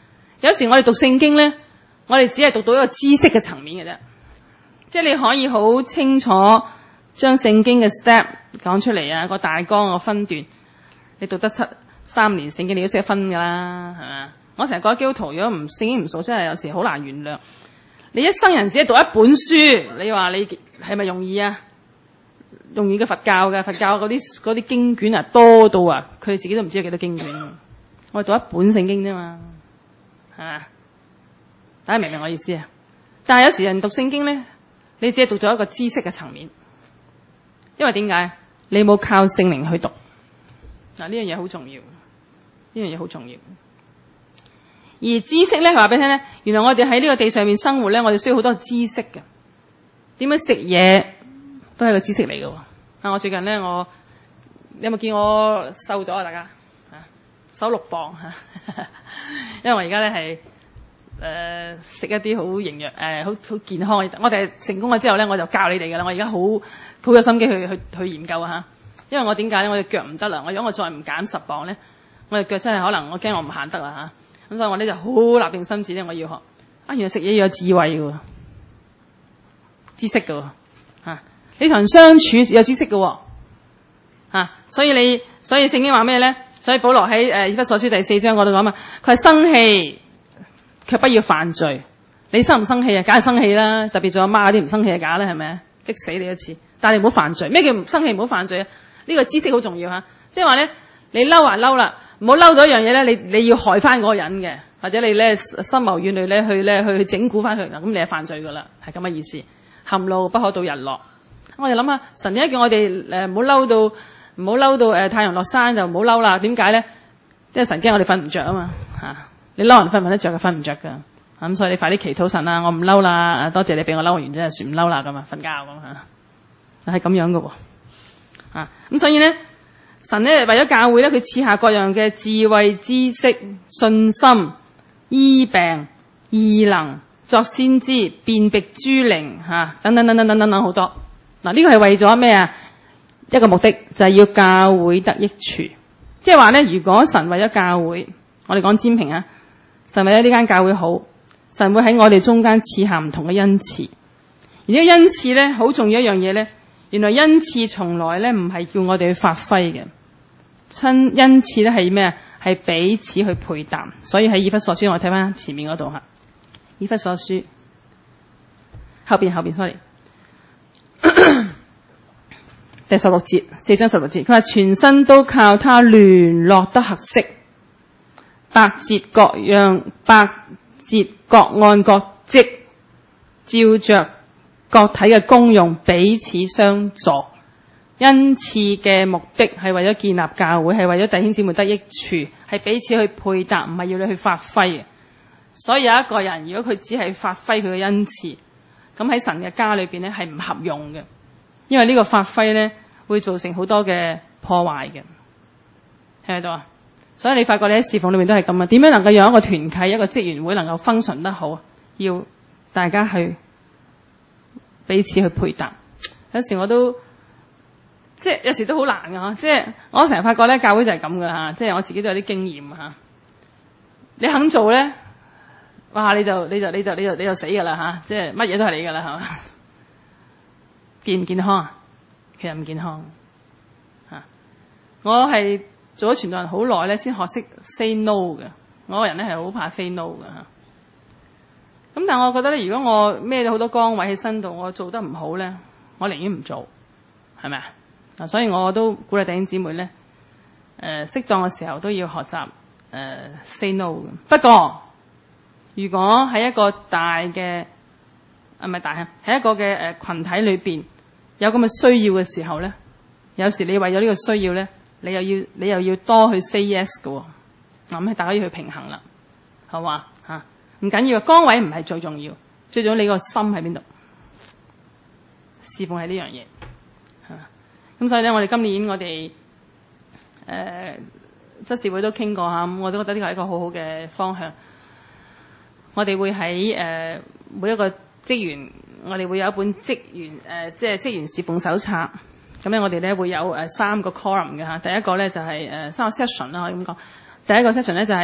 有時我哋讀聖經咧，我哋只係讀到一個知識嘅層面嘅啫，即係你可以好清楚將聖經嘅 step 講出嚟啊，個大綱個分段，你讀得3年聖經你都識得分噶啦，係嘛？我成日覺得基督徒如果聖經唔熟，真係有時好難原諒。你一生人只係讀一本書，你話你係咪容易啊？容易嘅佛教嗰啲經卷啊，多到啊，佢哋自己都唔知有幾多經卷。我哋讀一本聖經啫嘛，係嘛？大家明唔明我意思啊？但係有時人讀聖經咧，你只係讀咗一個知識嘅層面，因為點解？你冇靠聖靈去讀。嗱，呢樣嘢好重要，呢樣嘢好重要。而知識咧，佢話俾你聽咧，原來我哋喺呢個地上面生活咧，我哋需要好多知識嘅。點樣食嘢都係個知識嚟嘅。我最近咧，你有冇見我瘦咗啊？大家瘦6磅嚇，因為我而家咧係食一啲好營養好健康嘅。我哋成功咗之後咧，我就教你哋㗎啦。我而家好有心機去研究啊嚇。因為我點解咧？我隻腳唔得啦。如果我再唔減10磅咧，我隻腳真係可能我驚我唔行得啦嚇。咁所以我呢就好立定心志咧，我要學原來食嘢要有智慧嘅，知識嘅你同人相處有知識嘅所以聖經話咩咧？所以保羅喺以弗所書第4章嗰度講嘛，佢係生氣卻不要犯罪。你生唔生氣啊？梗係生氣啦，特別做阿媽嗰啲唔生氣係假啦，係咪？激死你一次，但係你唔好犯罪。咩叫唔生氣唔好犯罪啊？呢個知識好重要嚇，即係話咧，你嬲啊嬲啦，唔好嬲到一樣嘢咧，你要害翻嗰個人嘅，或者你咧深謀遠慮咧去整蠱翻佢，咁你係犯罪噶啦，係咁嘅意思。含怒不可到日落。我哋諗下，神點解叫我哋唔好嬲到太陽落山就唔好嬲啦？點解咧？即係神驚我哋瞓唔着啊嘛嚇！你嬲人瞓唔得着嘅，瞓唔着噶。咁所以你快啲祈禱神啦，我唔嬲啦，多謝你俾我嬲完真係算唔嬲啦咁啊，瞓覺咁嚇，係咁樣嘅喎。咁所以咧，神咧為咗教會咧，佢賜下各樣嘅智慧、知識、信心、醫病、異能、作先知、辨別諸靈等等好多。嗱，呢個係為咗咩啊？一個目的就係要教會得益處。即係話咧，如果神為咗教會，我哋講占平啊，神為咗呢間教會好，神會喺我哋中間賜下唔同嘅恩賜。而呢個恩賜咧，好重要一樣嘢咧。原來恩賜從來咧唔係叫我哋去發揮嘅，恩賜咧係咩啊？係彼此去配搭。所以喺以弗所書，我睇翻前面嗰度吓，以弗所書後邊 sorry 第16節，4章16節，佢話全身都靠他聯絡得合適，百節各按各職，照着各體嘅功用彼此相助。恩賜嘅目的係為咗建立教會，係為咗弟兄姊妹得益處，係彼此去配搭，唔係要你去發揮嘅。所以有一個人如果佢只係發揮佢嘅恩賜，咁喺神嘅家裏邊咧係唔合用嘅，因為呢個發揮咧會造成好多嘅破壞嘅，聽唔聽到啊？所以你發覺你喺侍奉裏面都係咁啊。點樣能夠讓一個團契、一個職員會能夠 function 得好？要大家去彼此去配搭。有時我都即係有時都好難㗎，即係我成日發覺咧，教會就係咁噶啦，即係我自己都有啲經驗嚇。你肯做咧，哇！你就死噶啦嚇，即係乜嘢都係你噶啦，係嘛？健唔健康啊？其實唔健康嚇。我係做咗傳道人好耐咧，先學識 say no 嘅。我個人咧係好怕 say no 嘅嚇。咁但係我覺得咧，如果我孭咗好多崗位喺身度，我做得唔好咧，我寧願唔做，係咪啊？所以我都鼓勵弟兄姊妹咧，適當嘅時候都要學習say no 嘅。不過如果喺一個大嘅唔係大喺一個嘅群體裏邊有咁嘅需要嘅時候咧，有時你為咗呢個需要咧，你又要多去 say yes 嘅喎。咁大家要去平衡啦，好嘛嚇？唔緊要，崗位唔係最重要，最重要你個心喺邊度，侍奉係呢樣嘢。咁所以咧，我哋今年我哋執事會都傾過嚇，咁我都覺得呢個係一個好好嘅方向。我哋會喺每一個職員，我哋會有一本職員即係職員侍奉手冊。咁咧，我哋咧會有3個 column 嘅嚇。第一個咧就係3個 session 啦，可以咁講。第一個 session 咧就係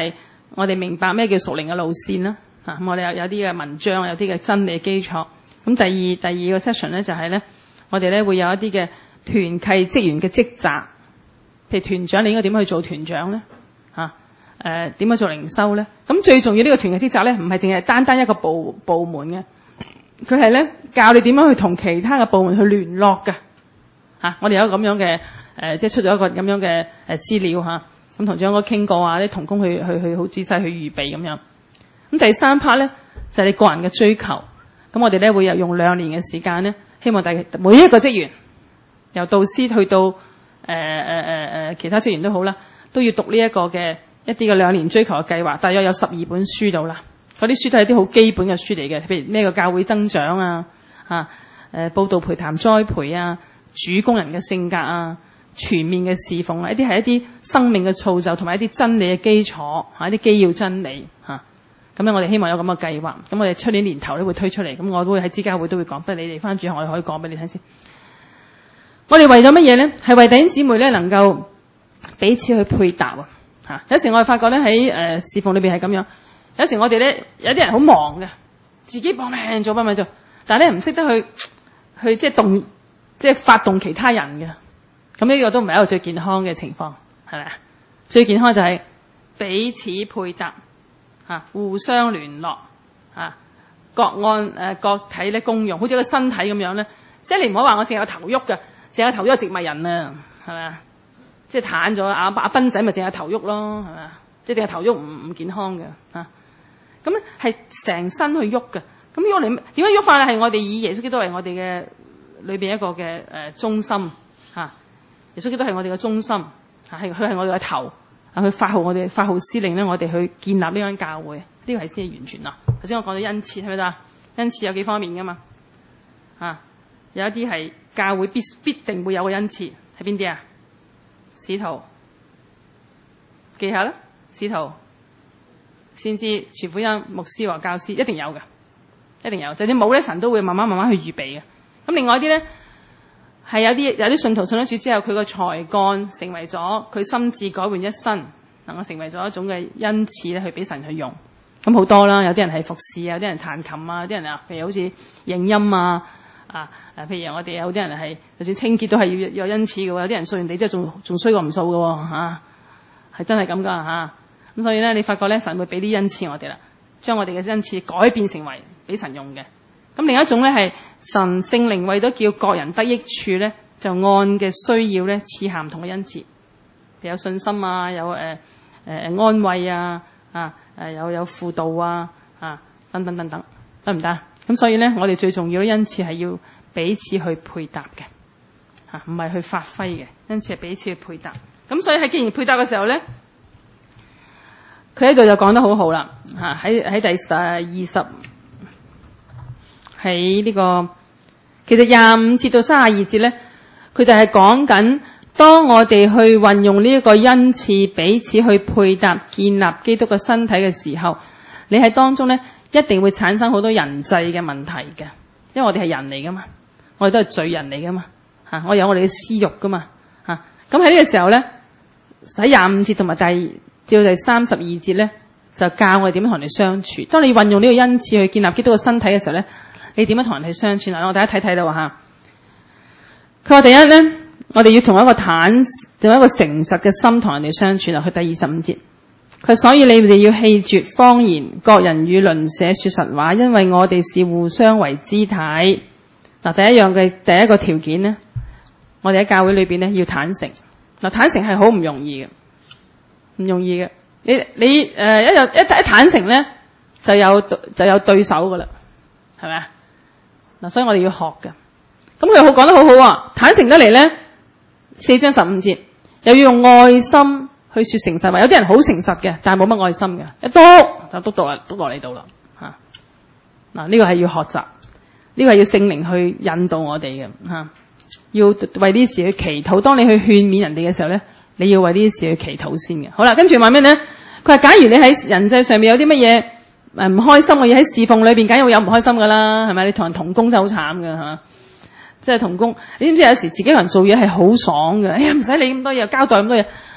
我哋明白咩叫屬靈嘅路線啦。咁我哋有啲嘅文章，有啲嘅真理基礎。咁第二個 session 咧就係咧，我哋咧會有一啲嘅團契職員嘅職責，譬如團長你應該點去做團長咧？點樣做靈修咧？咁最重要呢個團契職責咧，唔係淨係單單一個部門嘅，佢係咧教你點樣去同其他嘅部門去聯絡嘅。我哋有一個咁樣嘅即係出咗一個咁樣嘅資料嚇。咁同長哥傾過啊，啲同工去好仔細去預備咁樣。咁第三 part 咧就係你個人嘅追求。咁我哋咧會有用2年嘅時間咧，希望每一個職員，由導師去到其他職員都好啦，都要讀呢一個嘅一啲嘅2年追求嘅計劃。大約有12本書到啦。嗰啲書都係啲好基本嘅書嚟嘅，譬如咩個教會增長啊，佈道培談栽培啊，主工人嘅性格啊，全面嘅侍奉啊，一啲係一啲生命嘅造就，同埋一啲真理嘅基礎，一啲基要真理嚇。咁咧，我哋希望有咁嘅計劃。咁我哋出年年頭咧會推出嚟。咁我都會喺之家會都會講，不過你哋翻轉我哋可以講俾你聽先。我哋為咗乜嘢咧？係為弟兄姊妹咧能夠彼此去配搭啊！有時我哋發覺咧喺侍奉裏邊係咁樣。有時我哋咧有啲人好忙嘅，自己搏命做，但係咧唔識得去即係發動其他人嘅。咁呢個都唔係一個最健康嘅情況，係咪啊？最健康就係彼此配搭，互相聯絡，各按各體咧公用，好似個身體咁樣咧。即係你唔好話我淨係有頭喐嘅，淨係頭喐係植物人啊，係咪啊？即係癱咗阿斌仔咪淨係頭喐咯，係咪啊？即係淨係頭喐唔健康嘅咁咧係成身去喐嘅。咁如果你點樣喐法咧？係我哋以耶穌基督為我哋嘅裏邊一個嘅中心耶穌基督係我哋嘅中心佢係我哋嘅頭去發號施令咧，我哋去建立呢間教會，呢個係先係完全啦。頭先我講咗恩賜，係咪得啊？恩賜有幾方面噶嘛有一啲係教會必定會有個恩賜，係邊啲啊？使徒記下啦，使徒、先知、傳福音、牧師和教師，一定有嘅，一定有。就算冇咧，神都會慢慢去預備嘅。咁另外一啲咧，係有啲信徒信咗主之後，佢個才幹成為咗佢心智改換一生，能夠成為咗一種嘅恩賜咧，去俾神去用。咁好多啦，有啲人係服侍啊，有啲人彈琴啊，有啲人譬如好似影音譬如我哋有啲人係就算清潔都係要有恩賜嘅喎，有啲人掃完地之後仲衰過唔掃嘅喎係真係咁噶咁所以咧，你發覺咧，神會俾啲恩賜我哋啦，將我哋嘅恩賜改變成為俾神用嘅。咁另一種咧係神聖靈為咗叫各人得益處咧，就按嘅需要咧賜下唔同嘅恩賜，有信心啊，有安慰有輔導等等等等，得唔得？咁所以咧，我哋最重要嘅恩賜係要彼此去配搭嘅唔係去發揮嘅，恩賜係彼此去配搭。咁所以喺既然配搭嘅時候咧，佢喺度就講得好好啦喺第20喺呢個其實25節到32節咧，佢就係講緊當我哋去運用呢一個恩賜彼此去配搭建立基督嘅身體嘅時候，你喺當中咧一定會產生好多人際嘅問題嘅，因為我哋係人嚟噶嘛，我哋都係罪人嚟噶嘛我有我哋嘅私欲噶嘛咁喺呢個時候咧，喺25節同埋至到第32節咧，就教我哋點樣同人哋相處。當你運用呢個恩賜去建立基督嘅身體嘅時候咧，你點樣同人哋相處我大家睇到佢話第一咧，我哋要同一個誠實嘅心同人哋相處去第25節，佢所以你哋要棄絕謊言，各人與鄰舍說實話，因為我哋是互相為肢體。第一個條件咧，我哋喺教會裏邊咧要坦誠。坦誠係好唔容易嘅，唔容易嘅。你一坦誠咧，就有對手噶啦，係咪所以我哋要學嘅。咁佢又講得好好坦誠得嚟咧，4章15節又要用愛心去說誠實話。有啲人好誠實嘅，但係冇乜愛心嘅，一篤就篤落你度啦呢個係要學習，呢個係要聖靈去引導我哋嘅要為呢啲事去祈禱。當你去勸勉人哋嘅時候咧，你要為呢啲事去祈禱先嘅。好啦，跟住話咩咧？佢話假如你喺人際上面有啲乜嘢唔開心嘅嘢，喺侍奉裏邊梗係會有唔開心噶啦，係咪？你同人同工真係好慘噶即係同工，你知唔知有時自己個人做嘢係好爽嘅？哎呀，唔使理咁多嘢，交代咁多嘢，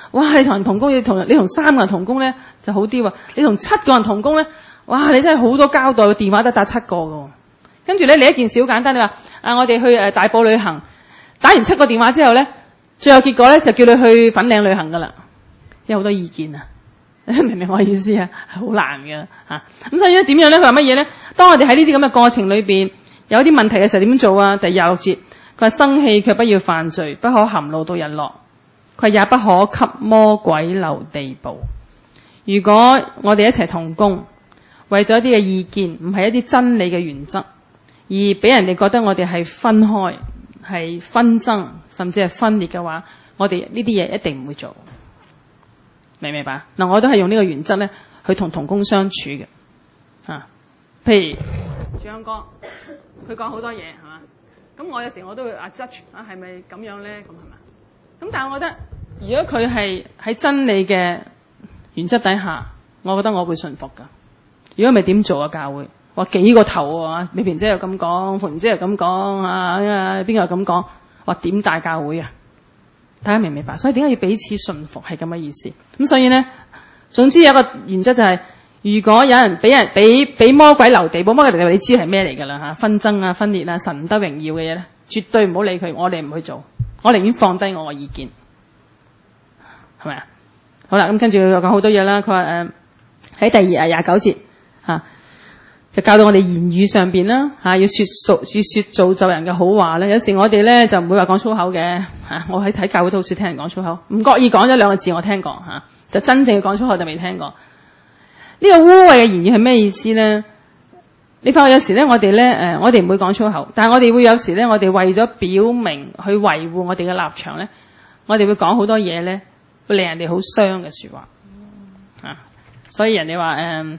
哇！你同人同工，你同3個人同工咧就好啲喎。你同7個人同工咧，哇！你真係好多交代，電話得打7個㗎。跟住咧，你一件事好簡單，你話我哋去大埔旅行，打完7個電話之後咧，最後結果咧就叫你去粉嶺旅行㗎啦。有好多意見啊，明唔明我意思啊？好難㗎嚇。咁所以咧點樣咧？佢話乜嘢咧？當我哋喺呢啲咁嘅過程裏邊有啲問題嘅時候點做啊？第26節，佢話生氣卻不要犯罪，不可含怒到日落。佢也不可給魔鬼留地步。如果我哋一齊同工，為咗一啲嘅意見，唔係一啲真理嘅原則，而俾人哋覺得我哋係分開、係紛爭，甚至係分裂嘅話，我哋呢啲嘢一定唔會做。明唔明白？嗱，我都係用呢個原則咧去同工相處嘅。譬如主香哥，佢講好多嘢係嘛？咁我有時我都會judge係咪咁樣咧？咁係嘛？咁但係我覺得，如果佢係喺真理嘅原則底下，我覺得我會信服㗎。如果唔係點做啊？教會話幾個頭啊？美萍姐又咁講，馮姐又咁講邊個又咁講？話點大教會啊？大家明唔明白？所以點解要彼此信服係咁嘅意思？咁所以咧，總之有一個原則就係、是，如果有人俾魔鬼留地步，魔鬼留地步你知係咩嚟㗎啦嚇？紛爭啊、分裂啊、神唔得榮耀嘅嘢咧，絕對唔好理佢，我哋唔去做。我寧願放低我嘅意見，係咪啊？好啦，咁跟住佢又講好多嘢啦。佢話喺第29節就教到我哋言語上邊啦要說造就人嘅好話咧。有時我哋咧就唔會話講粗口嘅我喺教會都好少聽人講粗口，唔覺意講咗2個字我聽過就真正要講粗口就未聽過。呢個污穢嘅言語係咩意思咧？你發覺有時咧，我哋咧我哋唔會講粗口，但係我哋會有時咧，我哋為咗表明去維護我哋嘅立場咧，我哋會講好多嘢咧，會令人哋好傷嘅說話所以人哋話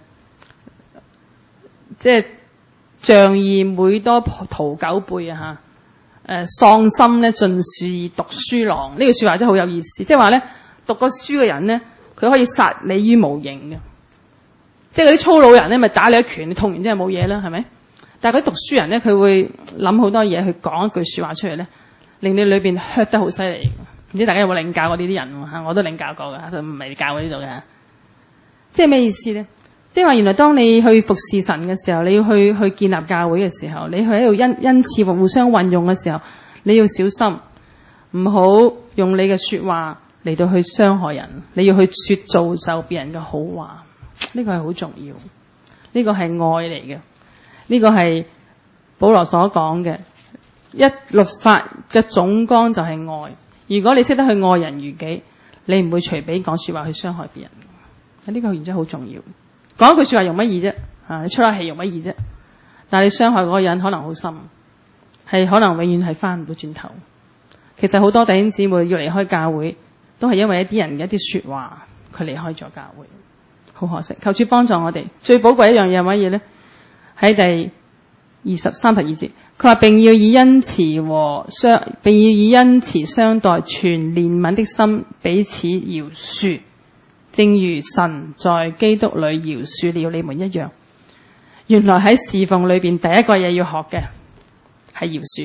即係仗義每多屠狗輩喪心咧盡是讀書郎。呢句說話真係好有意思，即係話咧讀過書嘅人咧，佢可以殺你於無形嘅。即係嗰啲粗魯人咧，咪打你一拳，你痛完之後冇嘢啦，係咪？但係嗰啲讀書人咧，佢會諗好多嘢去講一句說話出嚟咧，令你裏邊 hurt 得好犀利。唔知大家有冇領教過呢啲人我都領教過㗎，唔係教喺呢度嘅。即係咩意思咧？即係話原來當你去服侍神嘅時候，你要去建立教會嘅時候，你去喺度恩賜互相運用嘅時候，你要小心，唔好用你嘅說話嚟到去傷害人，你要去說造就別人嘅好話。呢個係好重要，呢個係愛嚟嘅，呢個係保羅所講嘅一律法嘅總綱就係愛。如果你識得去愛人如己，你唔會隨便講說話去傷害別人。呢個原則好重要。講一句說話容乜易啫？你出下氣容乜易啫？但係你傷害嗰個人可能好深，係可能永遠係翻唔到轉頭。其實好多弟兄姊妹要離開教會，都係因為一啲人嘅一啲說話，佢離開咗教會。好可惜，求主幫助我哋。最寶貴一樣嘢係乜嘢咧？喺第32節，佢話並要以恩慈相待，存憐憫的心彼此饒恕，正如神在基督裏饒恕了你們一樣。原來喺侍奉裏邊，第一個嘢要學嘅係饒恕，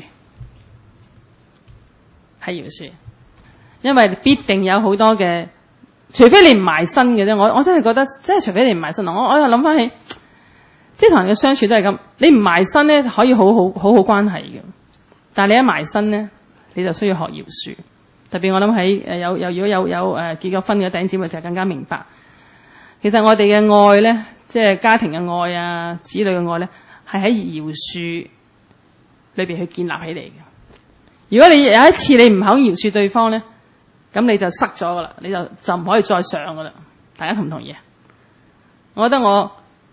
係饒恕，因為必定有好多嘅。除非你唔埋身嘅啫，我真係覺得，真係除非你唔埋身。我又諗翻起，即係同人嘅相處都係咁。你唔埋身咧，可以好關係嘅。但係你一埋身咧，你就需要學饒恕。特別我諗喺如果有結咗婚嘅弟兄姊妹就更加明白。其實我哋嘅愛咧，即係家庭嘅愛啊、子女嘅愛咧，係喺饒恕裏邊去建立起嚟嘅。如果你有一次你唔肯饒恕對方咧，咁你就塞咗噶啦，你就唔可以再上噶啦。大家同唔同意啊？我覺得我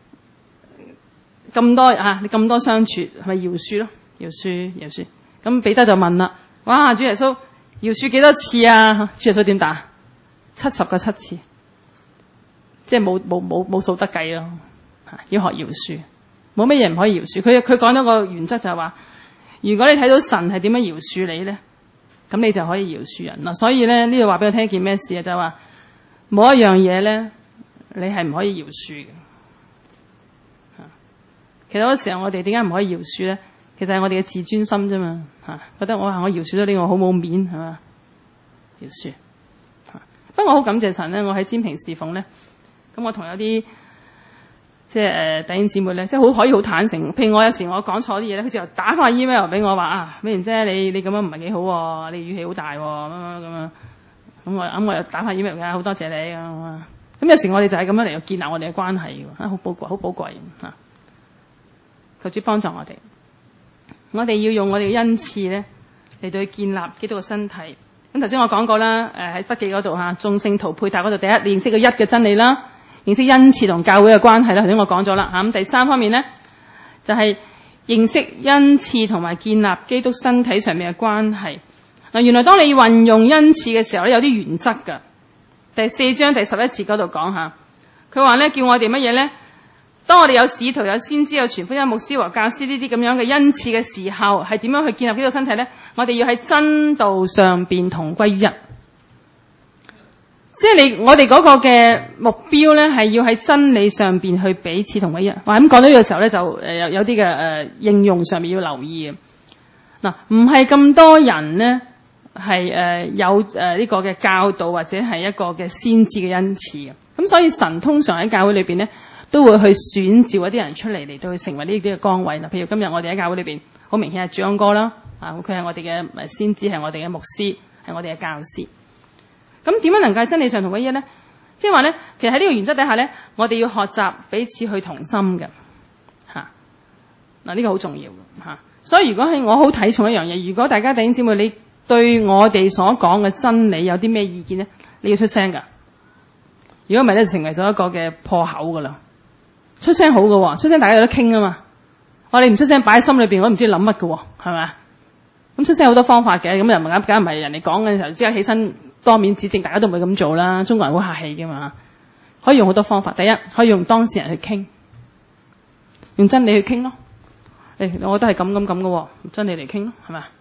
咁多你咁多相處係咪饒恕咯？饒恕。咁彼得就問啦：哇，主耶穌饒恕幾多次啊？主耶穌點答？70個7次，即係冇數得計咯。要學饒恕，冇乜嘢唔可以饒恕。佢講咗個原則就係話，如果你睇到神係點樣饒恕你咧，咁你就可以饒恕人啦。所以咧，呢度話俾我聽一件咩事啊？就係話冇一樣嘢咧，你係唔可以饒恕嘅。其實好多時候我哋點解唔可以饒恕咧？其實係我哋嘅自尊心啫嘛。覺得我饒恕咗呢個好冇面係嘛？饒恕。 不過我好感謝神咧，我喺占平侍奉咧，咁我同有啲即係弟兄姊妹咧，即係好可以好坦誠。譬如我有時我講錯啲嘢咧，佢就打翻 email 俾我話啊，美蓮姐你咁樣唔係幾好喎，你語氣好大喎，咁我又打翻 email 㗎，好多謝你咁有時我哋就係咁樣嚟建立我哋嘅關係喎，好寶貴，好寶貴嚇。求主幫助我哋，我哋要用我哋嘅恩賜咧嚟到去建立基督嘅身體。咁頭先我講過啦，喺筆記嗰度嚇，眾聖徒配搭嗰度，第一認識個一嘅真理啦，認識恩賜同教會嘅關係啦。頭先我講咗啦嚇，咁第三方面咧就係認識恩賜同埋建立基督身體上面嘅關係。嗱，原來當你運用恩賜嘅時候咧，有啲原則㗎。第4章第11節嗰度講下，佢話咧叫我哋乜嘢咧？當我哋有使徒、有先知、有傳福音、牧師和教師呢啲咁樣嘅恩賜嘅時候，係點樣去建立基督身體咧？我哋要喺真道上邊同歸於一，即係我哋嗰個嘅目標咧，係要喺真理上邊去彼此同歸於一。話咁講到呢個時候咧，就有啲嘅應用上面要留意嘅。嗱，唔係咁多人咧係有呢個嘅教導或者係一個嘅先知嘅恩賜嘅。咁所以神通常喺教會裏邊咧，都會去選召一啲人出嚟到去成為呢啲嘅崗位啦。譬如今日我哋喺教會裏邊，好明顯係主安哥啦，佢係我哋嘅先知，係我哋嘅牧師，係我哋嘅教師。咁點樣能夠喺真理上同歸於一咧？即係話咧，其實喺呢個原則底下咧，我哋要學習彼此去同心嘅嚇。嗱，呢個好重要嘅嚇。所以如果係我好睇重一樣嘢，如果大家弟兄姊妹你對我哋所講嘅真理有啲咩意見咧，你要出聲㗎。如果唔係咧，就成為咗一個嘅破口㗎啦。出聲好㗎喎，出聲大家有得傾啊嘛。我哋唔出聲擺喺心裏邊，我都唔知諗乜㗎喎，係咪啊？咁出聲好多方法嘅，咁又唔啱，梗唔係人哋講嘅時候即刻起身當面指正，大家都唔會咁做啦。中國人好客氣㗎嘛，可以用好多方法。第一，可以用當事人去傾，用真理去傾咯。我覺得係咁㗎喎，真理嚟傾咯，係咪啊？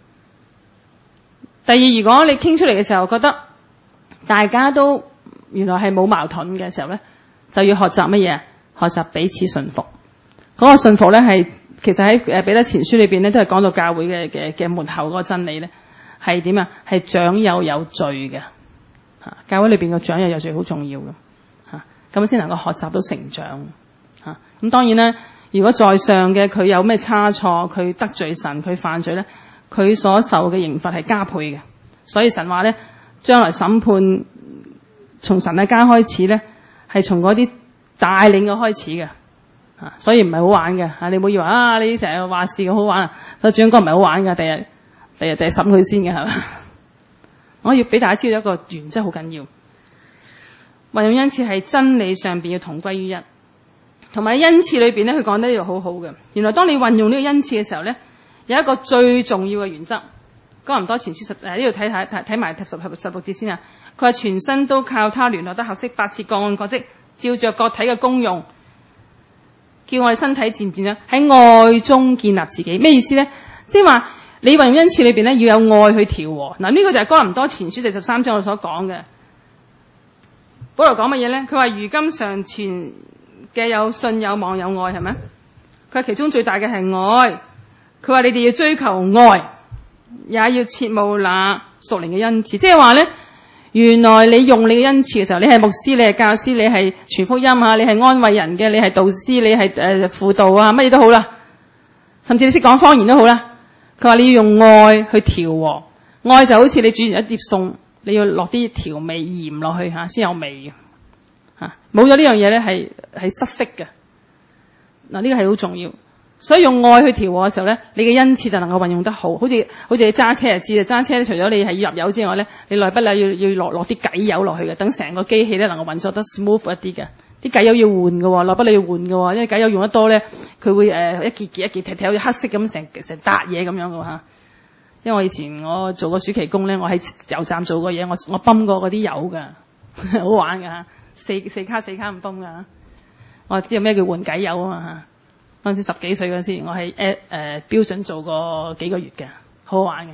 第二，如果你傾出嚟嘅時候覺得大家都原來係冇矛盾嘅時候咧，就要學習乜嘢？學習彼此順服。嗰個順服咧係其實喺彼得前書裏邊咧都係講到教會嘅門口嗰個真理咧係點啊？係長幼有序嘅嚇，教會裏邊個長幼有序好重要嘅嚇，咁先能夠學習到成長嚇。咁當然咧，如果在上嘅佢有咩差錯，佢得罪神，佢犯罪咧，佢所受嘅刑罰係加倍嘅。所以神話咧，將來審判從神嘅家開始咧，係從嗰啲帶領嘅開始嘅。所以唔係好玩嘅嚇，你唔好以為啊，你成日話事咁好玩啊，所以主講唔係好玩嘅，第日審佢先嘅係嘛？我要俾大家知道一個原則好緊要，運用恩賜係真理上邊要同歸於一，同埋恩賜裏邊咧，佢講得呢度好好嘅。原來當你運用呢個恩賜嘅時候咧，有一個最重要嘅原則。哥林多前書呢度睇埋16節先啊。佢話全身都靠他聯絡得合適，百次各按各職，照着各體嘅功用，叫我哋身體漸漸咧喺愛中建立自己。咩意思咧？即係話你運用恩賜裏邊咧要有愛去調和。嗱，呢個就係哥林多前書第13章我所講嘅。保羅講乜嘢咧？佢話如今常存嘅有信有望有愛，係咪？佢話其中最大嘅係愛。佢話你哋要追求愛，也要切慕那屬靈嘅恩賜。即係話咧，原來你用你嘅恩賜嘅時候，你係牧師，你係教師，你係傳福音啊，你係安慰人嘅，你係導師，你係輔導啊，乜嘢都好啦，甚至你識講方言都好啦。佢話你要用愛去調和，愛就好似你煮完一碟餸，你要落啲調味鹽落去先有味嘅嚇。冇咗呢樣嘢咧，係失色嘅。嗱，呢個係好重要。所以用愛去調和嘅時候咧，你嘅恩賜就能夠運用得好。好似你揸車就知啦，揸車除咗你係要入油之外咧，你內不離要落啲偈油落去嘅，等成個機器咧能夠運作得 smooth 一啲嘅。啲偈油要換嘅，內不離要換嘅，因為偈油用得多咧，佢會一結一結踢好似黑色咁成笪嘢咁樣嘅嚇。因為我以前我做過暑期工咧，我喺油站做過嘢，我泵過嗰啲油㗎，好玩㗎嚇，四卡咁泵㗎。我知道咩叫換偈油啊嘛嚇。嗰陣時10幾歲嗰陣時，我係標準做過幾個月嘅，好好玩嘅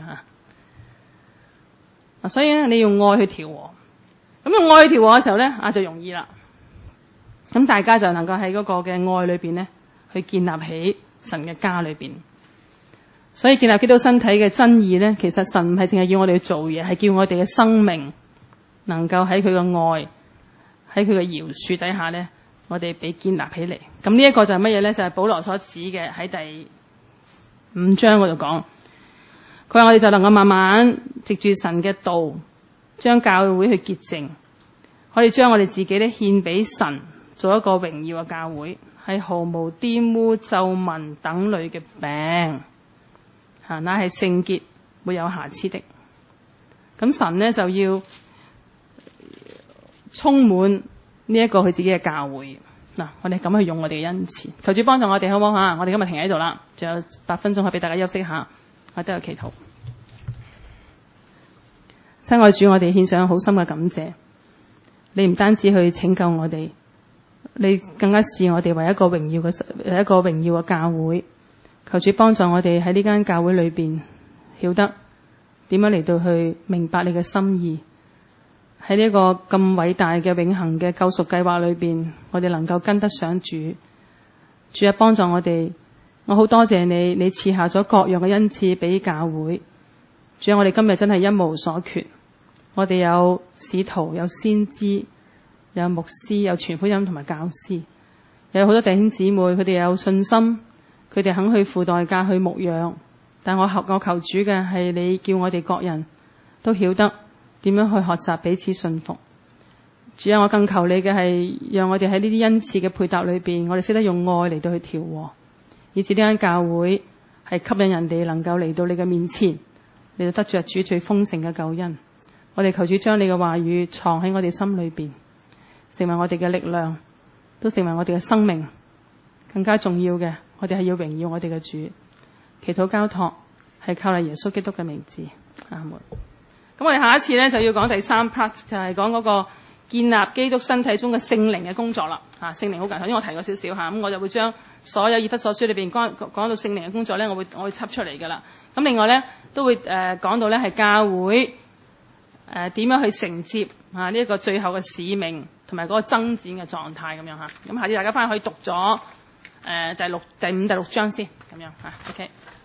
嚇。所以咧，你用愛去調和，咁用愛去調和嘅時候咧，就容易啦。咁大家就能夠喺嗰個嘅愛裏邊咧，去建立起神嘅家裏邊。所以建立基督身體嘅真義咧，其實神唔係淨係要我哋去做嘢，係叫我哋嘅生命能夠喺佢嘅愛，喺佢嘅饒恕底下咧，我哋被建立起嚟。咁呢一個就係乜嘢咧？就係保羅所指嘅喺第5章嗰度講，佢話我哋就能夠慢慢藉住神嘅道，將教會去潔淨，可以將我哋自己咧獻俾神，做一個榮耀嘅教會，係毫無玷污、皺紋等類嘅病，乃係聖潔，沒有瑕疵的。咁神咧就要充滿呢一個佢自己嘅教會。嗱，我哋咁去用我哋嘅恩賜，求主幫助我哋好唔好吓？我哋今日停喺度啦，仲有8分鐘可以俾大家休息下，我都有祈禱。親愛主，我哋獻上好深嘅感謝，你唔單止去拯救我哋，你更加視我哋為一個榮耀嘅教會。求主幫助我哋喺呢間教會裏邊曉得點樣嚟到去明白你嘅心意。喺呢個咁偉大嘅永恆嘅救贖計劃裏邊，我哋能夠跟得上主。主啊，幫助我哋，我好多謝你，你賜下咗各樣嘅恩賜俾教會。主啊，我哋今日真係一無所缺。我哋有使徒，有先知，有牧師，有傳福音同埋教師，有好多弟兄姊妹，佢哋有信心，佢哋肯去付代價去牧養。但我求主嘅係你叫我哋各人都曉得點樣去學習彼此信服。主啊，我更求你嘅係讓我哋喺呢啲恩賜嘅配搭裏邊，我哋識得用愛嚟到去調和，以至呢間教會係吸引人哋能夠嚟到你嘅面前，嚟到得着主最豐盛嘅救恩。我哋求主將你嘅話語藏喺我哋心裏邊，成為我哋嘅力量，都成為我哋嘅生命。更加重要嘅，我哋係要榮耀我哋嘅主。祈禱交託係靠嚟耶穌基督嘅名字，阿門。咁我哋下一次咧就要講第3 part， 就係講嗰個建立基督身體中嘅聖靈嘅工作啦。聖靈好緊要，頭先我提過少少咁我就會將所有以弗所書裏邊講到聖靈嘅工作咧，我會輯出嚟噶啦。咁另外咧都會講到咧係教會點樣去承接呢一個最後嘅使命同埋嗰個爭戰嘅狀態咁樣嚇。咁下次大家翻去可以讀咗第5、第6章先咁樣嚇。OK。